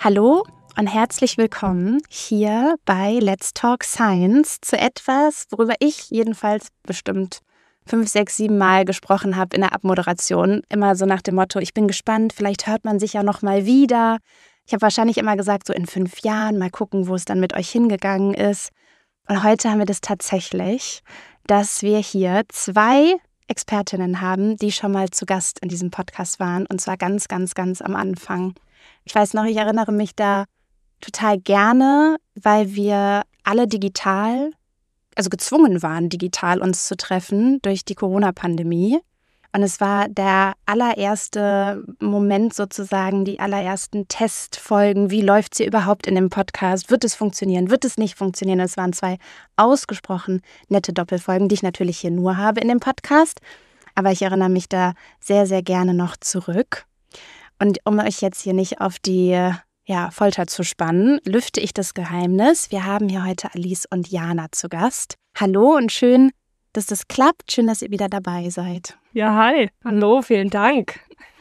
Hallo und herzlich willkommen hier bei Let's Talk Science zu etwas, worüber ich jedenfalls bestimmt 5, 6, 7 Mal gesprochen habe in der Abmoderation. Immer so nach dem Motto, ich bin gespannt, vielleicht hört man sich ja noch mal wieder. Ich habe wahrscheinlich immer gesagt, so in 5 Jahren, mal gucken, wo es dann mit euch hingegangen ist. Und heute haben wir das tatsächlich, dass wir hier 2 Expertinnen haben, die schon mal zu Gast in diesem Podcast waren. Und zwar ganz, ganz, ganz am Anfang. Ich weiß noch, ich erinnere mich da total gerne, weil wir alle digital, also gezwungen waren, digital uns zu treffen durch die Corona-Pandemie. Und es war der allererste Moment sozusagen, die allerersten Testfolgen. Wie läuft sie überhaupt in dem Podcast? Wird es funktionieren? Wird es nicht funktionieren? Es waren 2 ausgesprochen nette Doppelfolgen, die ich natürlich hier nur habe in dem Podcast. Aber ich erinnere mich da sehr, sehr gerne noch zurück. Und um euch jetzt hier nicht auf die Folter zu spannen, lüfte ich das Geheimnis. Wir haben hier heute Alice und Jana zu Gast. Hallo und schön, dass das klappt. Schön, dass ihr wieder dabei seid. Ja, hi. Hallo, vielen Dank.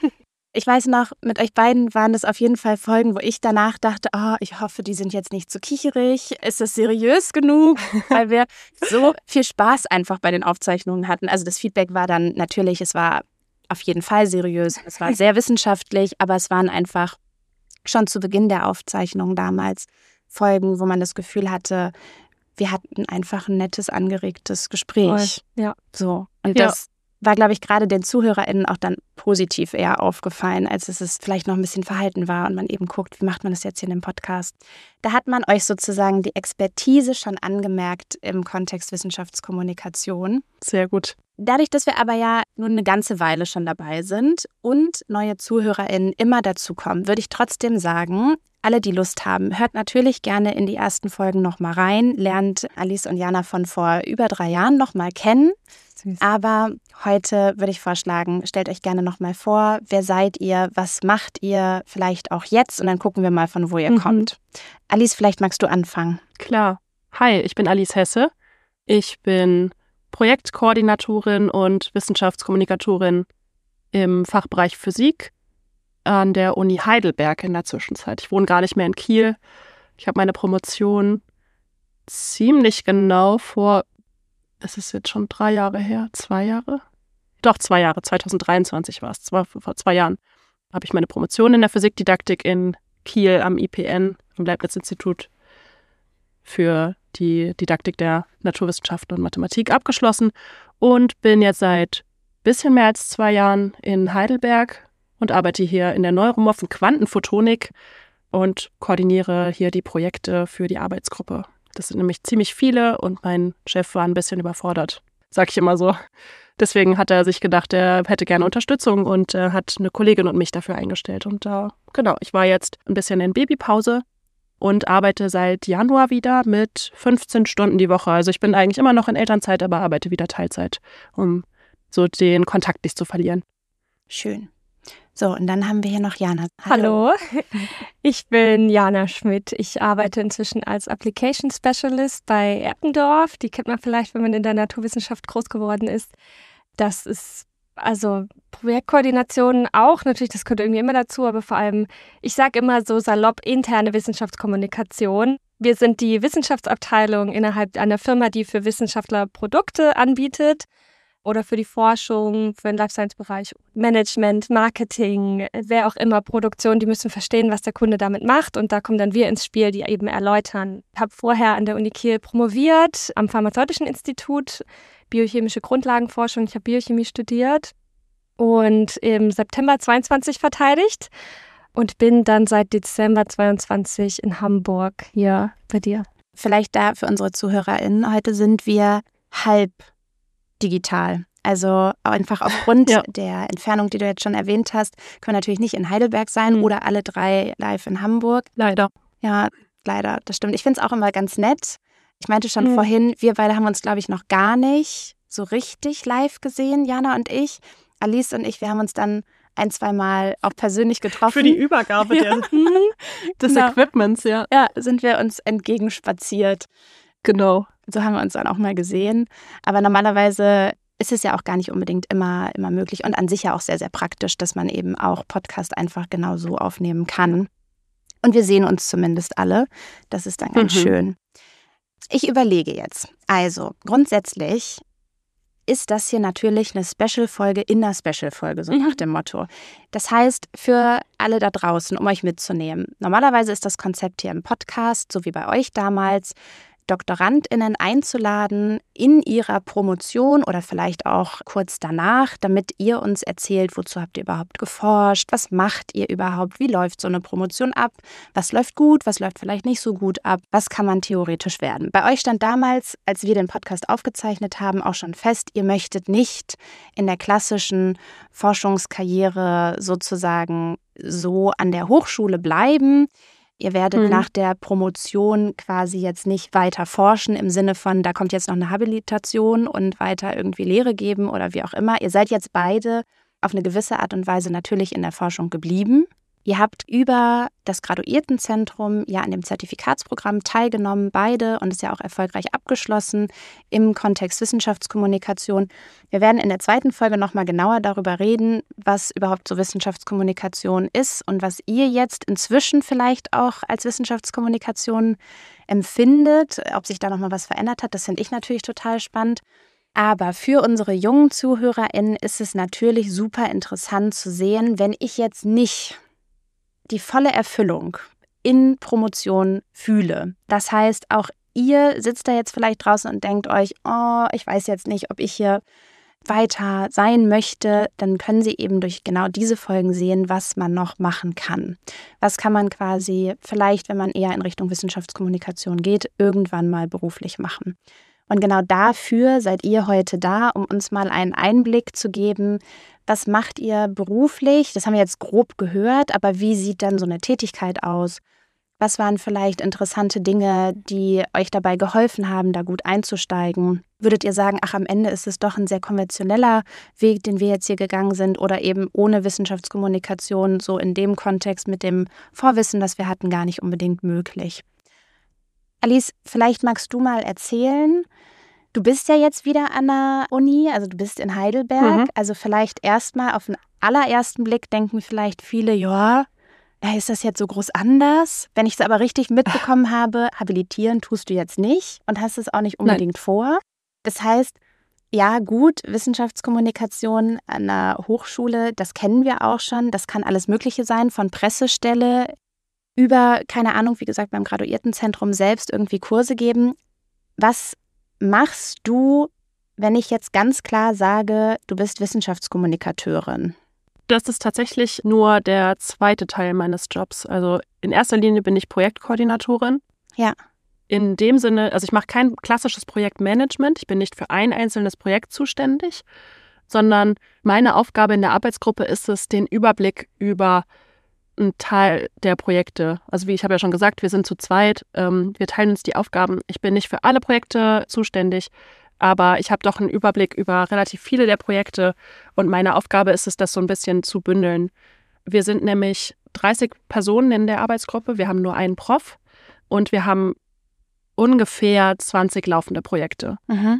Ich weiß noch, mit euch beiden waren das auf jeden Fall Folgen, wo ich danach dachte, ich hoffe, die sind jetzt nicht zu kicherig. Ist das seriös genug? Weil wir so viel Spaß einfach bei den Aufzeichnungen hatten. Also das Feedback war dann natürlich, es war auf jeden Fall seriös. Es war sehr wissenschaftlich, aber es waren einfach schon zu Beginn der Aufzeichnung damals Folgen, wo man das Gefühl hatte, wir hatten einfach ein nettes, angeregtes Gespräch. Ja. So. Und das war, glaube ich, gerade den ZuhörerInnen auch dann positiv eher aufgefallen, als es vielleicht noch ein bisschen verhalten war und man eben guckt, wie macht man das jetzt hier in dem Podcast. Da hat man euch sozusagen die Expertise schon angemerkt im Kontext Wissenschaftskommunikation. Sehr gut. Dadurch, dass wir aber ja nun eine ganze Weile schon dabei sind und neue ZuhörerInnen immer dazukommen, würde ich trotzdem sagen, alle, die Lust haben, hört natürlich gerne in die ersten Folgen nochmal rein, lernt Alice und Jana von vor über 3 Jahren nochmal kennen. Süß. Aber heute würde ich vorschlagen, stellt euch gerne nochmal vor, wer seid ihr, was macht ihr vielleicht auch jetzt und dann gucken wir mal, von wo ihr kommt. Alice, vielleicht magst du anfangen. Klar. Hi, ich bin Alice Hesse. Ich bin Projektkoordinatorin und Wissenschaftskommunikatorin im Fachbereich Physik an der Uni Heidelberg in der Zwischenzeit. Ich wohne gar nicht mehr in Kiel. Ich habe meine Promotion ziemlich genau es ist jetzt schon 3 Jahre her, 2 Jahre? Doch, 2 Jahre, 2023 war es, vor 2 Jahren habe ich meine Promotion in der Physikdidaktik in Kiel am IPN, am Leibniz-Institut für die Didaktik der Naturwissenschaften und Mathematik abgeschlossen und bin jetzt seit bisschen mehr als 2 Jahren in Heidelberg und arbeite hier in der neuromorphen Quantenphotonik und koordiniere hier die Projekte für die Arbeitsgruppe. Das sind nämlich ziemlich viele und mein Chef war ein bisschen überfordert, sag ich immer so. Deswegen hat er sich gedacht, er hätte gerne Unterstützung und hat eine Kollegin und mich dafür eingestellt. Und ich war jetzt ein bisschen in Babypause und arbeite seit Januar wieder mit 15 Stunden die Woche. Also ich bin eigentlich immer noch in Elternzeit, aber arbeite wieder Teilzeit, um so den Kontakt nicht zu verlieren. Schön. So, und dann haben wir hier noch Jana. Hallo, ich bin Jana Schmidt. Ich arbeite inzwischen als Application Specialist bei Eppendorf. Die kennt man vielleicht, wenn man in der Naturwissenschaft groß geworden ist. Das ist also Projektkoordination auch, natürlich, das gehört irgendwie immer dazu, aber vor allem, ich sage immer so salopp, interne Wissenschaftskommunikation. Wir sind die Wissenschaftsabteilung innerhalb einer Firma, die für Wissenschaftler Produkte anbietet. Oder für die Forschung, für den Life-Science-Bereich, Management, Marketing, wer auch immer, Produktion, die müssen verstehen, was der Kunde damit macht. Und da kommen dann wir ins Spiel, die eben erläutern. Ich habe vorher an der Uni Kiel promoviert, am Pharmazeutischen Institut, biochemische Grundlagenforschung. Ich habe Biochemie studiert und im September 22 verteidigt und bin dann seit Dezember 22 in Hamburg hier bei dir. Vielleicht da für unsere ZuhörerInnen, heute sind wir halb digital. Also einfach aufgrund der Entfernung, die du jetzt schon erwähnt hast, können wir natürlich nicht in Heidelberg sein oder alle 3 live in Hamburg. Leider. Ja, leider, das stimmt. Ich finde es auch immer ganz nett. Ich meinte schon vorhin, wir beide haben uns, glaube ich, noch gar nicht so richtig live gesehen, Jana und ich. Alice und ich, wir haben uns dann 1, 2 Mal auch persönlich getroffen. Für die Übergabe des Equipments, Ja, sind wir uns entgegenspaziert. Genau. So haben wir uns dann auch mal gesehen. Aber normalerweise ist es ja auch gar nicht unbedingt immer möglich und an sich ja auch sehr, sehr praktisch, dass man eben auch Podcast einfach genau so aufnehmen kann. Und wir sehen uns zumindest alle. Das ist dann ganz schön. Ich überlege jetzt. Also grundsätzlich ist das hier natürlich eine Special-Folge in einer Special-Folge, so nach dem Motto. Das heißt, für alle da draußen, um euch mitzunehmen. Normalerweise ist das Konzept hier im Podcast, so wie bei euch damals, DoktorandInnen einzuladen in ihrer Promotion oder vielleicht auch kurz danach, damit ihr uns erzählt, wozu habt ihr überhaupt geforscht, was macht ihr überhaupt, wie läuft so eine Promotion ab, was läuft gut, was läuft vielleicht nicht so gut ab, was kann man theoretisch werden. Bei euch stand damals, als wir den Podcast aufgezeichnet haben, auch schon fest, ihr möchtet nicht in der klassischen Forschungskarriere sozusagen so an der Hochschule bleiben. Ihr werdet nach der Promotion quasi jetzt nicht weiter forschen im Sinne von, da kommt jetzt noch eine Habilitation und weiter irgendwie Lehre geben oder wie auch immer. Ihr seid jetzt beide auf eine gewisse Art und Weise natürlich in der Forschung geblieben. Ihr habt über das Graduiertenzentrum ja an dem Zertifikatsprogramm teilgenommen, beide, und ist ja auch erfolgreich abgeschlossen im Kontext Wissenschaftskommunikation. Wir werden in der zweiten Folge nochmal genauer darüber reden, was überhaupt so Wissenschaftskommunikation ist und was ihr jetzt inzwischen vielleicht auch als Wissenschaftskommunikation empfindet, ob sich da nochmal was verändert hat. Das finde ich natürlich total spannend. Aber für unsere jungen ZuhörerInnen ist es natürlich super interessant zu sehen, wenn ich jetzt nicht die volle Erfüllung in Promotion fühle. Das heißt, auch ihr sitzt da jetzt vielleicht draußen und denkt euch, oh, ich weiß jetzt nicht, ob ich hier weiter sein möchte, dann können Sie eben durch genau diese Folgen sehen, was man noch machen kann. Was kann man quasi vielleicht, wenn man eher in Richtung Wissenschaftskommunikation geht, irgendwann mal beruflich machen. Und genau dafür seid ihr heute da, um uns mal einen Einblick zu geben, was macht ihr beruflich? Das haben wir jetzt grob gehört, aber wie sieht dann so eine Tätigkeit aus? Was waren vielleicht interessante Dinge, die euch dabei geholfen haben, da gut einzusteigen? Würdet ihr sagen, ach, am Ende ist es doch ein sehr konventioneller Weg, den wir jetzt hier gegangen sind, oder eben ohne Wissenschaftskommunikation, so in dem Kontext mit dem Vorwissen, das wir hatten, gar nicht unbedingt möglich? Alice, vielleicht magst du mal erzählen, du bist ja jetzt wieder an der Uni, also du bist in Heidelberg, also vielleicht erstmal auf den allerersten Blick denken vielleicht viele, ja, ist das jetzt so groß anders? Wenn ich es aber richtig mitbekommen habe, habilitieren tust du jetzt nicht und hast es auch nicht unbedingt vor. Das heißt, ja gut, Wissenschaftskommunikation an der Hochschule, das kennen wir auch schon, das kann alles Mögliche sein, von Pressestelle über, keine Ahnung, wie gesagt, beim Graduiertenzentrum selbst irgendwie Kurse geben. Was machst du, wenn ich jetzt ganz klar sage, du bist Wissenschaftskommunikateurin? Das ist tatsächlich nur der zweite Teil meines Jobs. Also in erster Linie bin ich Projektkoordinatorin. Ja. In dem Sinne, also ich mache kein klassisches Projektmanagement. Ich bin nicht für ein einzelnes Projekt zuständig, sondern meine Aufgabe in der Arbeitsgruppe ist es, den Überblick über ein Teil der Projekte. Also wie ich habe ja schon gesagt, wir sind zu zweit, wir teilen uns die Aufgaben. Ich bin nicht für alle Projekte zuständig, aber ich habe doch einen Überblick über relativ viele der Projekte und meine Aufgabe ist es, das so ein bisschen zu bündeln. Wir sind nämlich 30 Personen in der Arbeitsgruppe, wir haben nur einen Prof und wir haben ungefähr 20 laufende Projekte.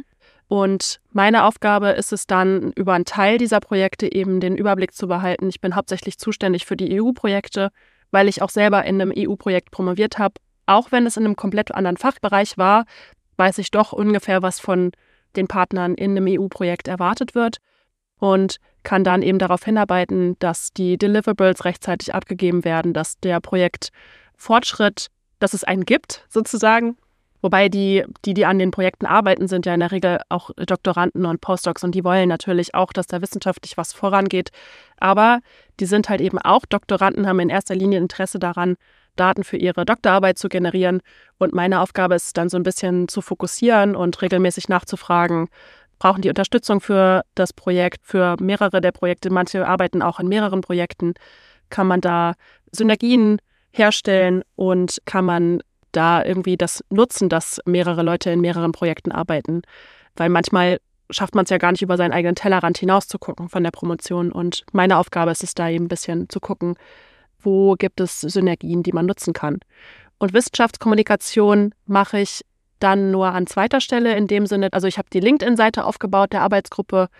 Und meine Aufgabe ist es dann, über einen Teil dieser Projekte eben den Überblick zu behalten. Ich bin hauptsächlich zuständig für die EU-Projekte, weil ich auch selber in einem EU-Projekt promoviert habe. Auch wenn es in einem komplett anderen Fachbereich war, weiß ich doch ungefähr, was von den Partnern in einem EU-Projekt erwartet wird und kann dann eben darauf hinarbeiten, dass die Deliverables rechtzeitig abgegeben werden, dass der Projektfortschritt, dass es einen gibt sozusagen. Wobei die an den Projekten arbeiten, sind ja in der Regel auch Doktoranden und Postdocs und die wollen natürlich auch, dass da wissenschaftlich was vorangeht. Aber die sind halt eben auch Doktoranden, haben in erster Linie Interesse daran, Daten für ihre Doktorarbeit zu generieren. Und meine Aufgabe ist dann so ein bisschen zu fokussieren und regelmäßig nachzufragen, brauchen die Unterstützung für das Projekt, für mehrere der Projekte. Manche arbeiten auch in mehreren Projekten. Kann man da Synergien herstellen und kann man da irgendwie das nutzen, dass mehrere Leute in mehreren Projekten arbeiten. Weil manchmal schafft man es ja gar nicht, über seinen eigenen Tellerrand hinaus zu gucken von der Promotion. Und meine Aufgabe ist es da eben ein bisschen zu gucken, wo gibt es Synergien, die man nutzen kann. Und Wissenschaftskommunikation mache ich dann nur an zweiter Stelle in dem Sinne, also ich habe die LinkedIn-Seite aufgebaut der Arbeitsgruppe.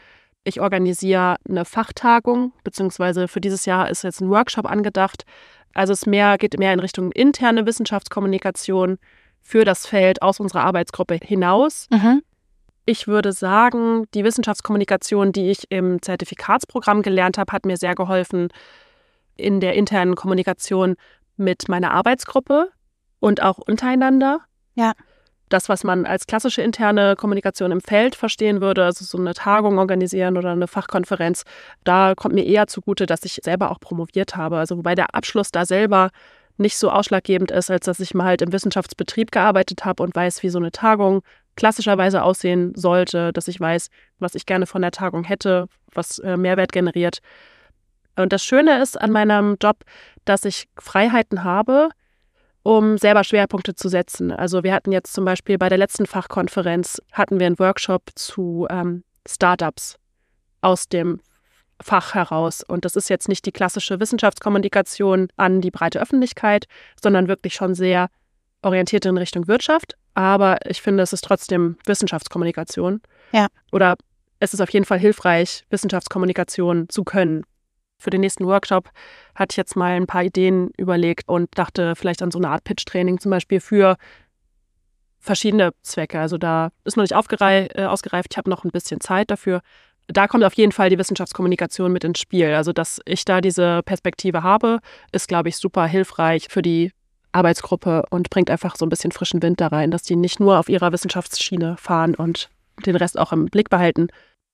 Ich organisiere eine Fachtagung, beziehungsweise für dieses Jahr ist jetzt ein Workshop angedacht. Also geht mehr in Richtung interne Wissenschaftskommunikation für das Feld aus unserer Arbeitsgruppe hinaus. Ich würde sagen, die Wissenschaftskommunikation, die ich im Zertifikatsprogramm gelernt habe, hat mir sehr geholfen in der internen Kommunikation mit meiner Arbeitsgruppe und auch untereinander. Ja. Das, was man als klassische interne Kommunikation im Feld verstehen würde, also so eine Tagung organisieren oder eine Fachkonferenz, da kommt mir eher zugute, dass ich selber auch promoviert habe. Also wobei der Abschluss da selber nicht so ausschlaggebend ist, als dass ich mal halt im Wissenschaftsbetrieb gearbeitet habe und weiß, wie so eine Tagung klassischerweise aussehen sollte, dass ich weiß, was ich gerne von der Tagung hätte, was Mehrwert generiert. Und das Schöne ist an meinem Job, dass ich Freiheiten habe, um selber Schwerpunkte zu setzen. Also wir hatten jetzt zum Beispiel bei der letzten Fachkonferenz hatten wir einen Workshop zu Startups aus dem Fach heraus. Und das ist jetzt nicht die klassische Wissenschaftskommunikation an die breite Öffentlichkeit, sondern wirklich schon sehr orientiert in Richtung Wirtschaft. Aber ich finde, es ist trotzdem Wissenschaftskommunikation. Ja. Oder es ist auf jeden Fall hilfreich, Wissenschaftskommunikation zu können. Für den nächsten Workshop hatte ich jetzt mal ein paar Ideen überlegt und dachte vielleicht an so eine Art Pitch-Training zum Beispiel für verschiedene Zwecke. Also da ist noch nicht ausgereift, ich habe noch ein bisschen Zeit dafür. Da kommt auf jeden Fall die Wissenschaftskommunikation mit ins Spiel. Also dass ich da diese Perspektive habe, ist, glaube ich, super hilfreich für die Arbeitsgruppe und bringt einfach so ein bisschen frischen Wind da rein, dass die nicht nur auf ihrer Wissenschaftsschiene fahren und den Rest auch im Blick behalten.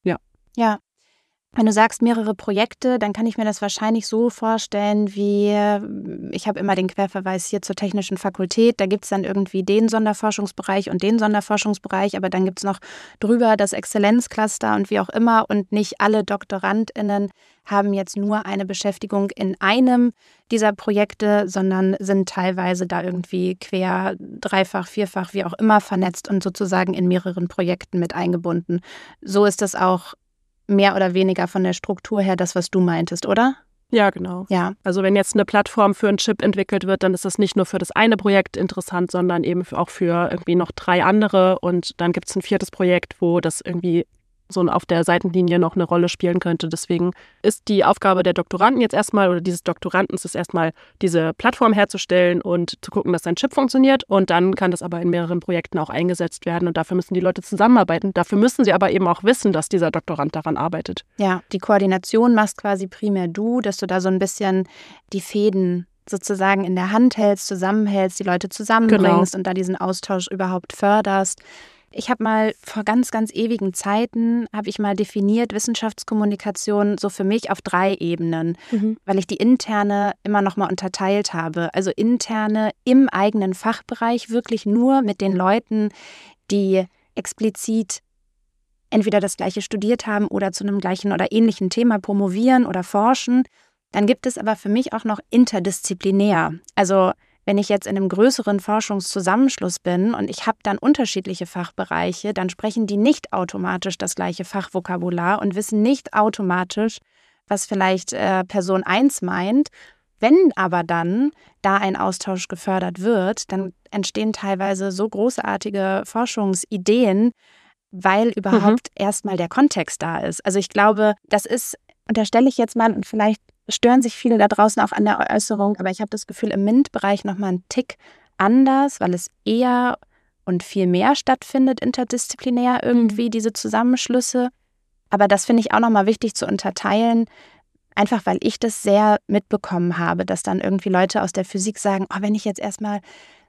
Ja. Wenn du sagst mehrere Projekte, dann kann ich mir das wahrscheinlich so vorstellen, wie ich habe immer den Querverweis hier zur Technischen Fakultät. Da gibt es dann irgendwie den Sonderforschungsbereich und den Sonderforschungsbereich, aber dann gibt es noch drüber das Exzellenzcluster und wie auch immer. Und nicht alle DoktorandInnen haben jetzt nur eine Beschäftigung in einem dieser Projekte, sondern sind teilweise da irgendwie quer, dreifach, vierfach, wie auch immer vernetzt und sozusagen in mehreren Projekten mit eingebunden. So ist das auch mehr oder weniger von der Struktur her das, was du meintest, oder? Ja, genau. Ja. Also wenn jetzt eine Plattform für einen Chip entwickelt wird, dann ist das nicht nur für das eine Projekt interessant, sondern eben auch für irgendwie noch 3 andere. Und dann gibt es ein 4. Projekt, wo das irgendwie so auf der Seitenlinie noch eine Rolle spielen könnte. Deswegen ist die Aufgabe der Doktoranden jetzt erstmal, oder dieses Doktorandens ist erstmal, diese Plattform herzustellen und zu gucken, dass sein Chip funktioniert. Und dann kann das aber in mehreren Projekten auch eingesetzt werden. Und dafür müssen die Leute zusammenarbeiten. Dafür müssen sie aber eben auch wissen, dass dieser Doktorand daran arbeitet. Ja, die Koordination machst quasi primär du, dass du da so ein bisschen die Fäden sozusagen in der Hand hältst, zusammenhältst, die Leute zusammenbringst und da diesen Austausch überhaupt förderst. Ich habe mal vor ganz, ganz ewigen Zeiten, habe ich mal definiert, Wissenschaftskommunikation so für mich auf 3 Ebenen, weil ich die interne immer noch mal unterteilt habe. Also interne im eigenen Fachbereich, wirklich nur mit den Leuten, die explizit entweder das Gleiche studiert haben oder zu einem gleichen oder ähnlichen Thema promovieren oder forschen. Dann gibt es aber für mich auch noch interdisziplinär. Also wenn ich jetzt in einem größeren Forschungszusammenschluss bin und ich habe dann unterschiedliche Fachbereiche, dann sprechen die nicht automatisch das gleiche Fachvokabular und wissen nicht automatisch, was vielleicht Person 1 meint. Wenn aber dann da ein Austausch gefördert wird, dann entstehen teilweise so großartige Forschungsideen, weil überhaupt erstmal der Kontext da ist. Also ich glaube, das ist, unterstelle ich jetzt mal, und vielleicht stören sich viele da draußen auch an der Äußerung, aber ich habe das Gefühl, im MINT-Bereich nochmal einen Tick anders, weil es eher und viel mehr stattfindet, interdisziplinär irgendwie, diese Zusammenschlüsse. Aber das finde ich auch nochmal wichtig zu unterteilen, einfach weil ich das sehr mitbekommen habe, dass dann irgendwie Leute aus der Physik sagen, oh, wenn ich jetzt erstmal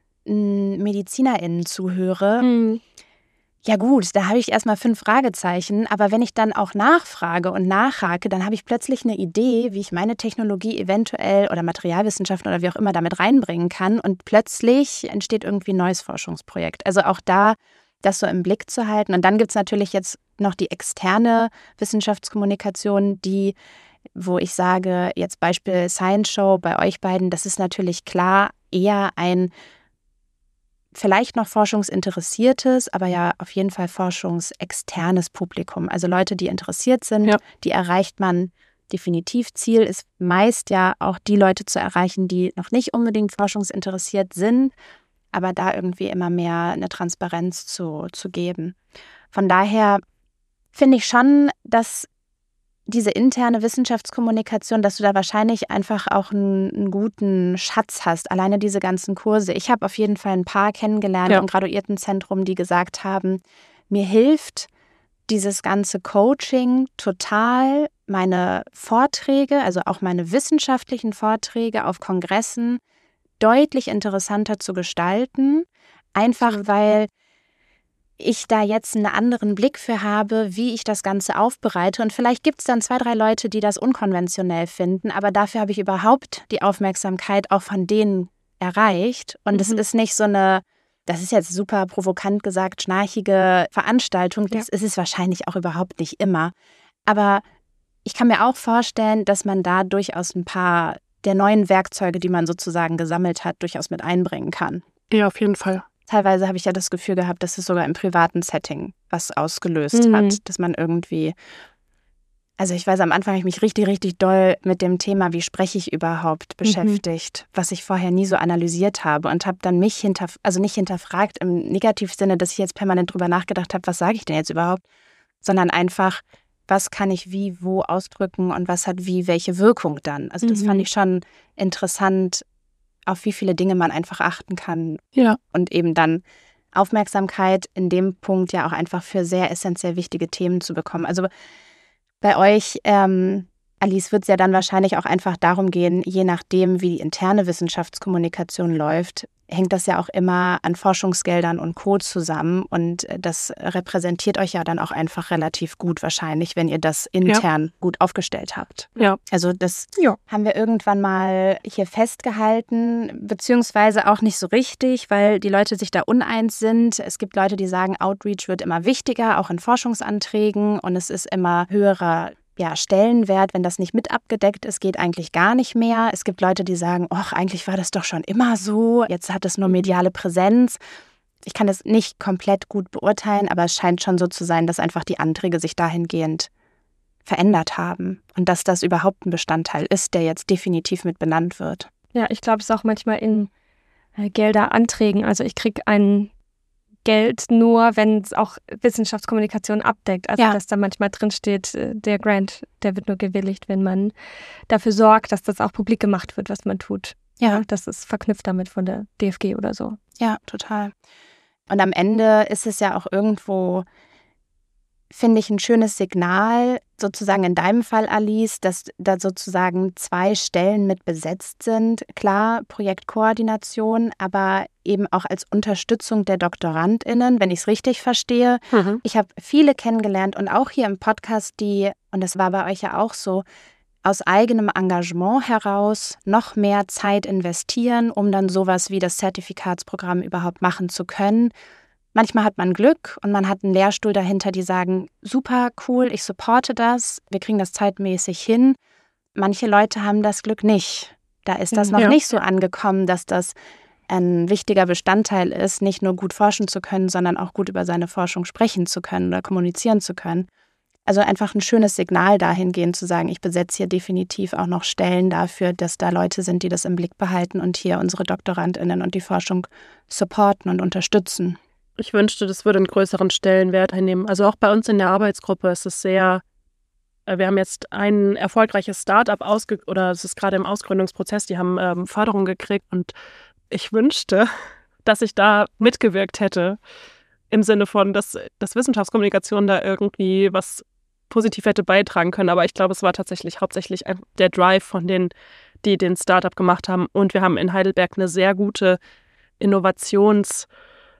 MedizinerInnen zuhöre, ja gut, da habe ich erstmal 5 Fragezeichen, aber wenn ich dann auch nachfrage und nachhake, dann habe ich plötzlich eine Idee, wie ich meine Technologie eventuell oder Materialwissenschaften oder wie auch immer damit reinbringen kann und plötzlich entsteht irgendwie ein neues Forschungsprojekt. Also auch da das so im Blick zu halten. Und dann gibt es natürlich jetzt noch die externe Wissenschaftskommunikation, wo ich sage, jetzt Beispiel Science Show bei euch beiden, das ist natürlich klar eher ein vielleicht noch forschungsinteressiertes, aber ja auf jeden Fall forschungsexternes Publikum. Also Leute, die interessiert sind, die erreicht man definitiv. Ziel ist meist ja auch die Leute zu erreichen, die noch nicht unbedingt forschungsinteressiert sind, aber da irgendwie immer mehr eine Transparenz zu geben. Von daher finde ich schon, dass diese interne Wissenschaftskommunikation, dass du da wahrscheinlich einfach auch einen guten Schatz hast, alleine diese ganzen Kurse. Ich habe auf jeden Fall ein paar kennengelernt im Graduiertenzentrum, die gesagt haben, mir hilft dieses ganze Coaching total, meine Vorträge, also auch meine wissenschaftlichen Vorträge auf Kongressen deutlich interessanter zu gestalten, einfach weil ich da jetzt einen anderen Blick für habe, wie ich das Ganze aufbereite. Und vielleicht gibt es dann 2, 3 Leute, die das unkonventionell finden, aber dafür habe ich überhaupt die Aufmerksamkeit auch von denen erreicht. Und es ist nicht so eine, das ist jetzt super provokant gesagt, schnarchige Veranstaltung. Das ist es wahrscheinlich auch überhaupt nicht immer. Aber ich kann mir auch vorstellen, dass man da durchaus ein paar der neuen Werkzeuge, die man sozusagen gesammelt hat, durchaus mit einbringen kann. Ja, auf jeden Fall. Teilweise habe ich ja das Gefühl gehabt, dass es sogar im privaten Setting was ausgelöst hat, dass man irgendwie, also ich weiß, am Anfang habe ich mich richtig, richtig doll mit dem Thema, wie spreche ich überhaupt, beschäftigt, was ich vorher nie so analysiert habe und habe dann mich nicht hinterfragt im Negativsinne, dass ich jetzt permanent drüber nachgedacht habe, was sage ich denn jetzt überhaupt, sondern einfach, was kann ich wie, wo ausdrücken und was hat wie, welche Wirkung dann. Also das fand ich schon interessant, auf wie viele Dinge man einfach achten kann. Ja. Und eben dann Aufmerksamkeit in dem Punkt ja auch einfach für sehr essentiell wichtige Themen zu bekommen. Also bei euch, Alice, wird es ja dann wahrscheinlich auch einfach darum gehen, je nachdem, wie die interne Wissenschaftskommunikation läuft, hängt das ja auch immer an Forschungsgeldern und Co. zusammen. Und das repräsentiert euch ja dann auch einfach relativ gut wahrscheinlich, wenn ihr das intern gut aufgestellt habt. Ja. Also das haben wir irgendwann mal hier festgehalten, beziehungsweise auch nicht so richtig, weil die Leute sich da uneins sind. Es gibt Leute, die sagen, Outreach wird immer wichtiger, auch in Forschungsanträgen. Und es ist immer höherer Stellenwert, wenn das nicht mit abgedeckt ist, geht eigentlich gar nicht mehr. Es gibt Leute, die sagen, ach, eigentlich war das doch schon immer so, jetzt hat es nur mediale Präsenz. Ich kann das nicht komplett gut beurteilen, aber es scheint schon so zu sein, dass einfach die Anträge sich dahingehend verändert haben und dass das überhaupt ein Bestandteil ist, der jetzt definitiv mit benannt wird. Ja, ich glaube, es ist auch manchmal in Gelderanträgen. Also ich kriege ein Geld nur, wenn es auch Wissenschaftskommunikation abdeckt. Also dass da manchmal drin steht, der Grant, der wird nur gewilligt, wenn man dafür sorgt, dass das auch publik gemacht wird, was man tut. Ja, das ist verknüpft damit von der DFG oder so. Ja, total. Und am Ende ist es ja auch irgendwo, finde ich, ein schönes Signal, sozusagen in deinem Fall, Alice, dass da sozusagen 2 Stellen mit besetzt sind. Klar, Projektkoordination, aber eben auch als Unterstützung der DoktorandInnen, wenn ich es richtig verstehe. Ich habe viele kennengelernt und auch hier im Podcast, die, und das war bei euch ja auch so, aus eigenem Engagement heraus noch mehr Zeit investieren, um dann sowas wie das Zertifikatsprogramm überhaupt machen zu können. Manchmal hat man Glück und man hat einen Lehrstuhl dahinter, die sagen, super, cool, ich supporte das, wir kriegen das zeitmäßig hin. Manche Leute haben das Glück nicht. Da ist das noch nicht so angekommen, dass das ein wichtiger Bestandteil ist, nicht nur gut forschen zu können, sondern auch gut über seine Forschung sprechen zu können oder kommunizieren zu können. Also einfach ein schönes Signal dahingehend zu sagen, ich besetze hier definitiv auch noch Stellen dafür, dass da Leute sind, die das im Blick behalten und hier unsere DoktorandInnen und die Forschung supporten und unterstützen. Ich wünschte, das würde einen größeren Stellenwert einnehmen. Also auch bei uns in der Arbeitsgruppe ist es sehr, wir haben jetzt ein erfolgreiches Start-up oder es ist gerade im Ausgründungsprozess, die haben Förderung gekriegt und ich wünschte, dass ich da mitgewirkt hätte, im Sinne von, dass Wissenschaftskommunikation da irgendwie was positiv hätte beitragen können. Aber ich glaube, es war tatsächlich hauptsächlich der Drive von denen, die den Startup gemacht haben. Und wir haben in Heidelberg eine sehr gute Innovationsriege.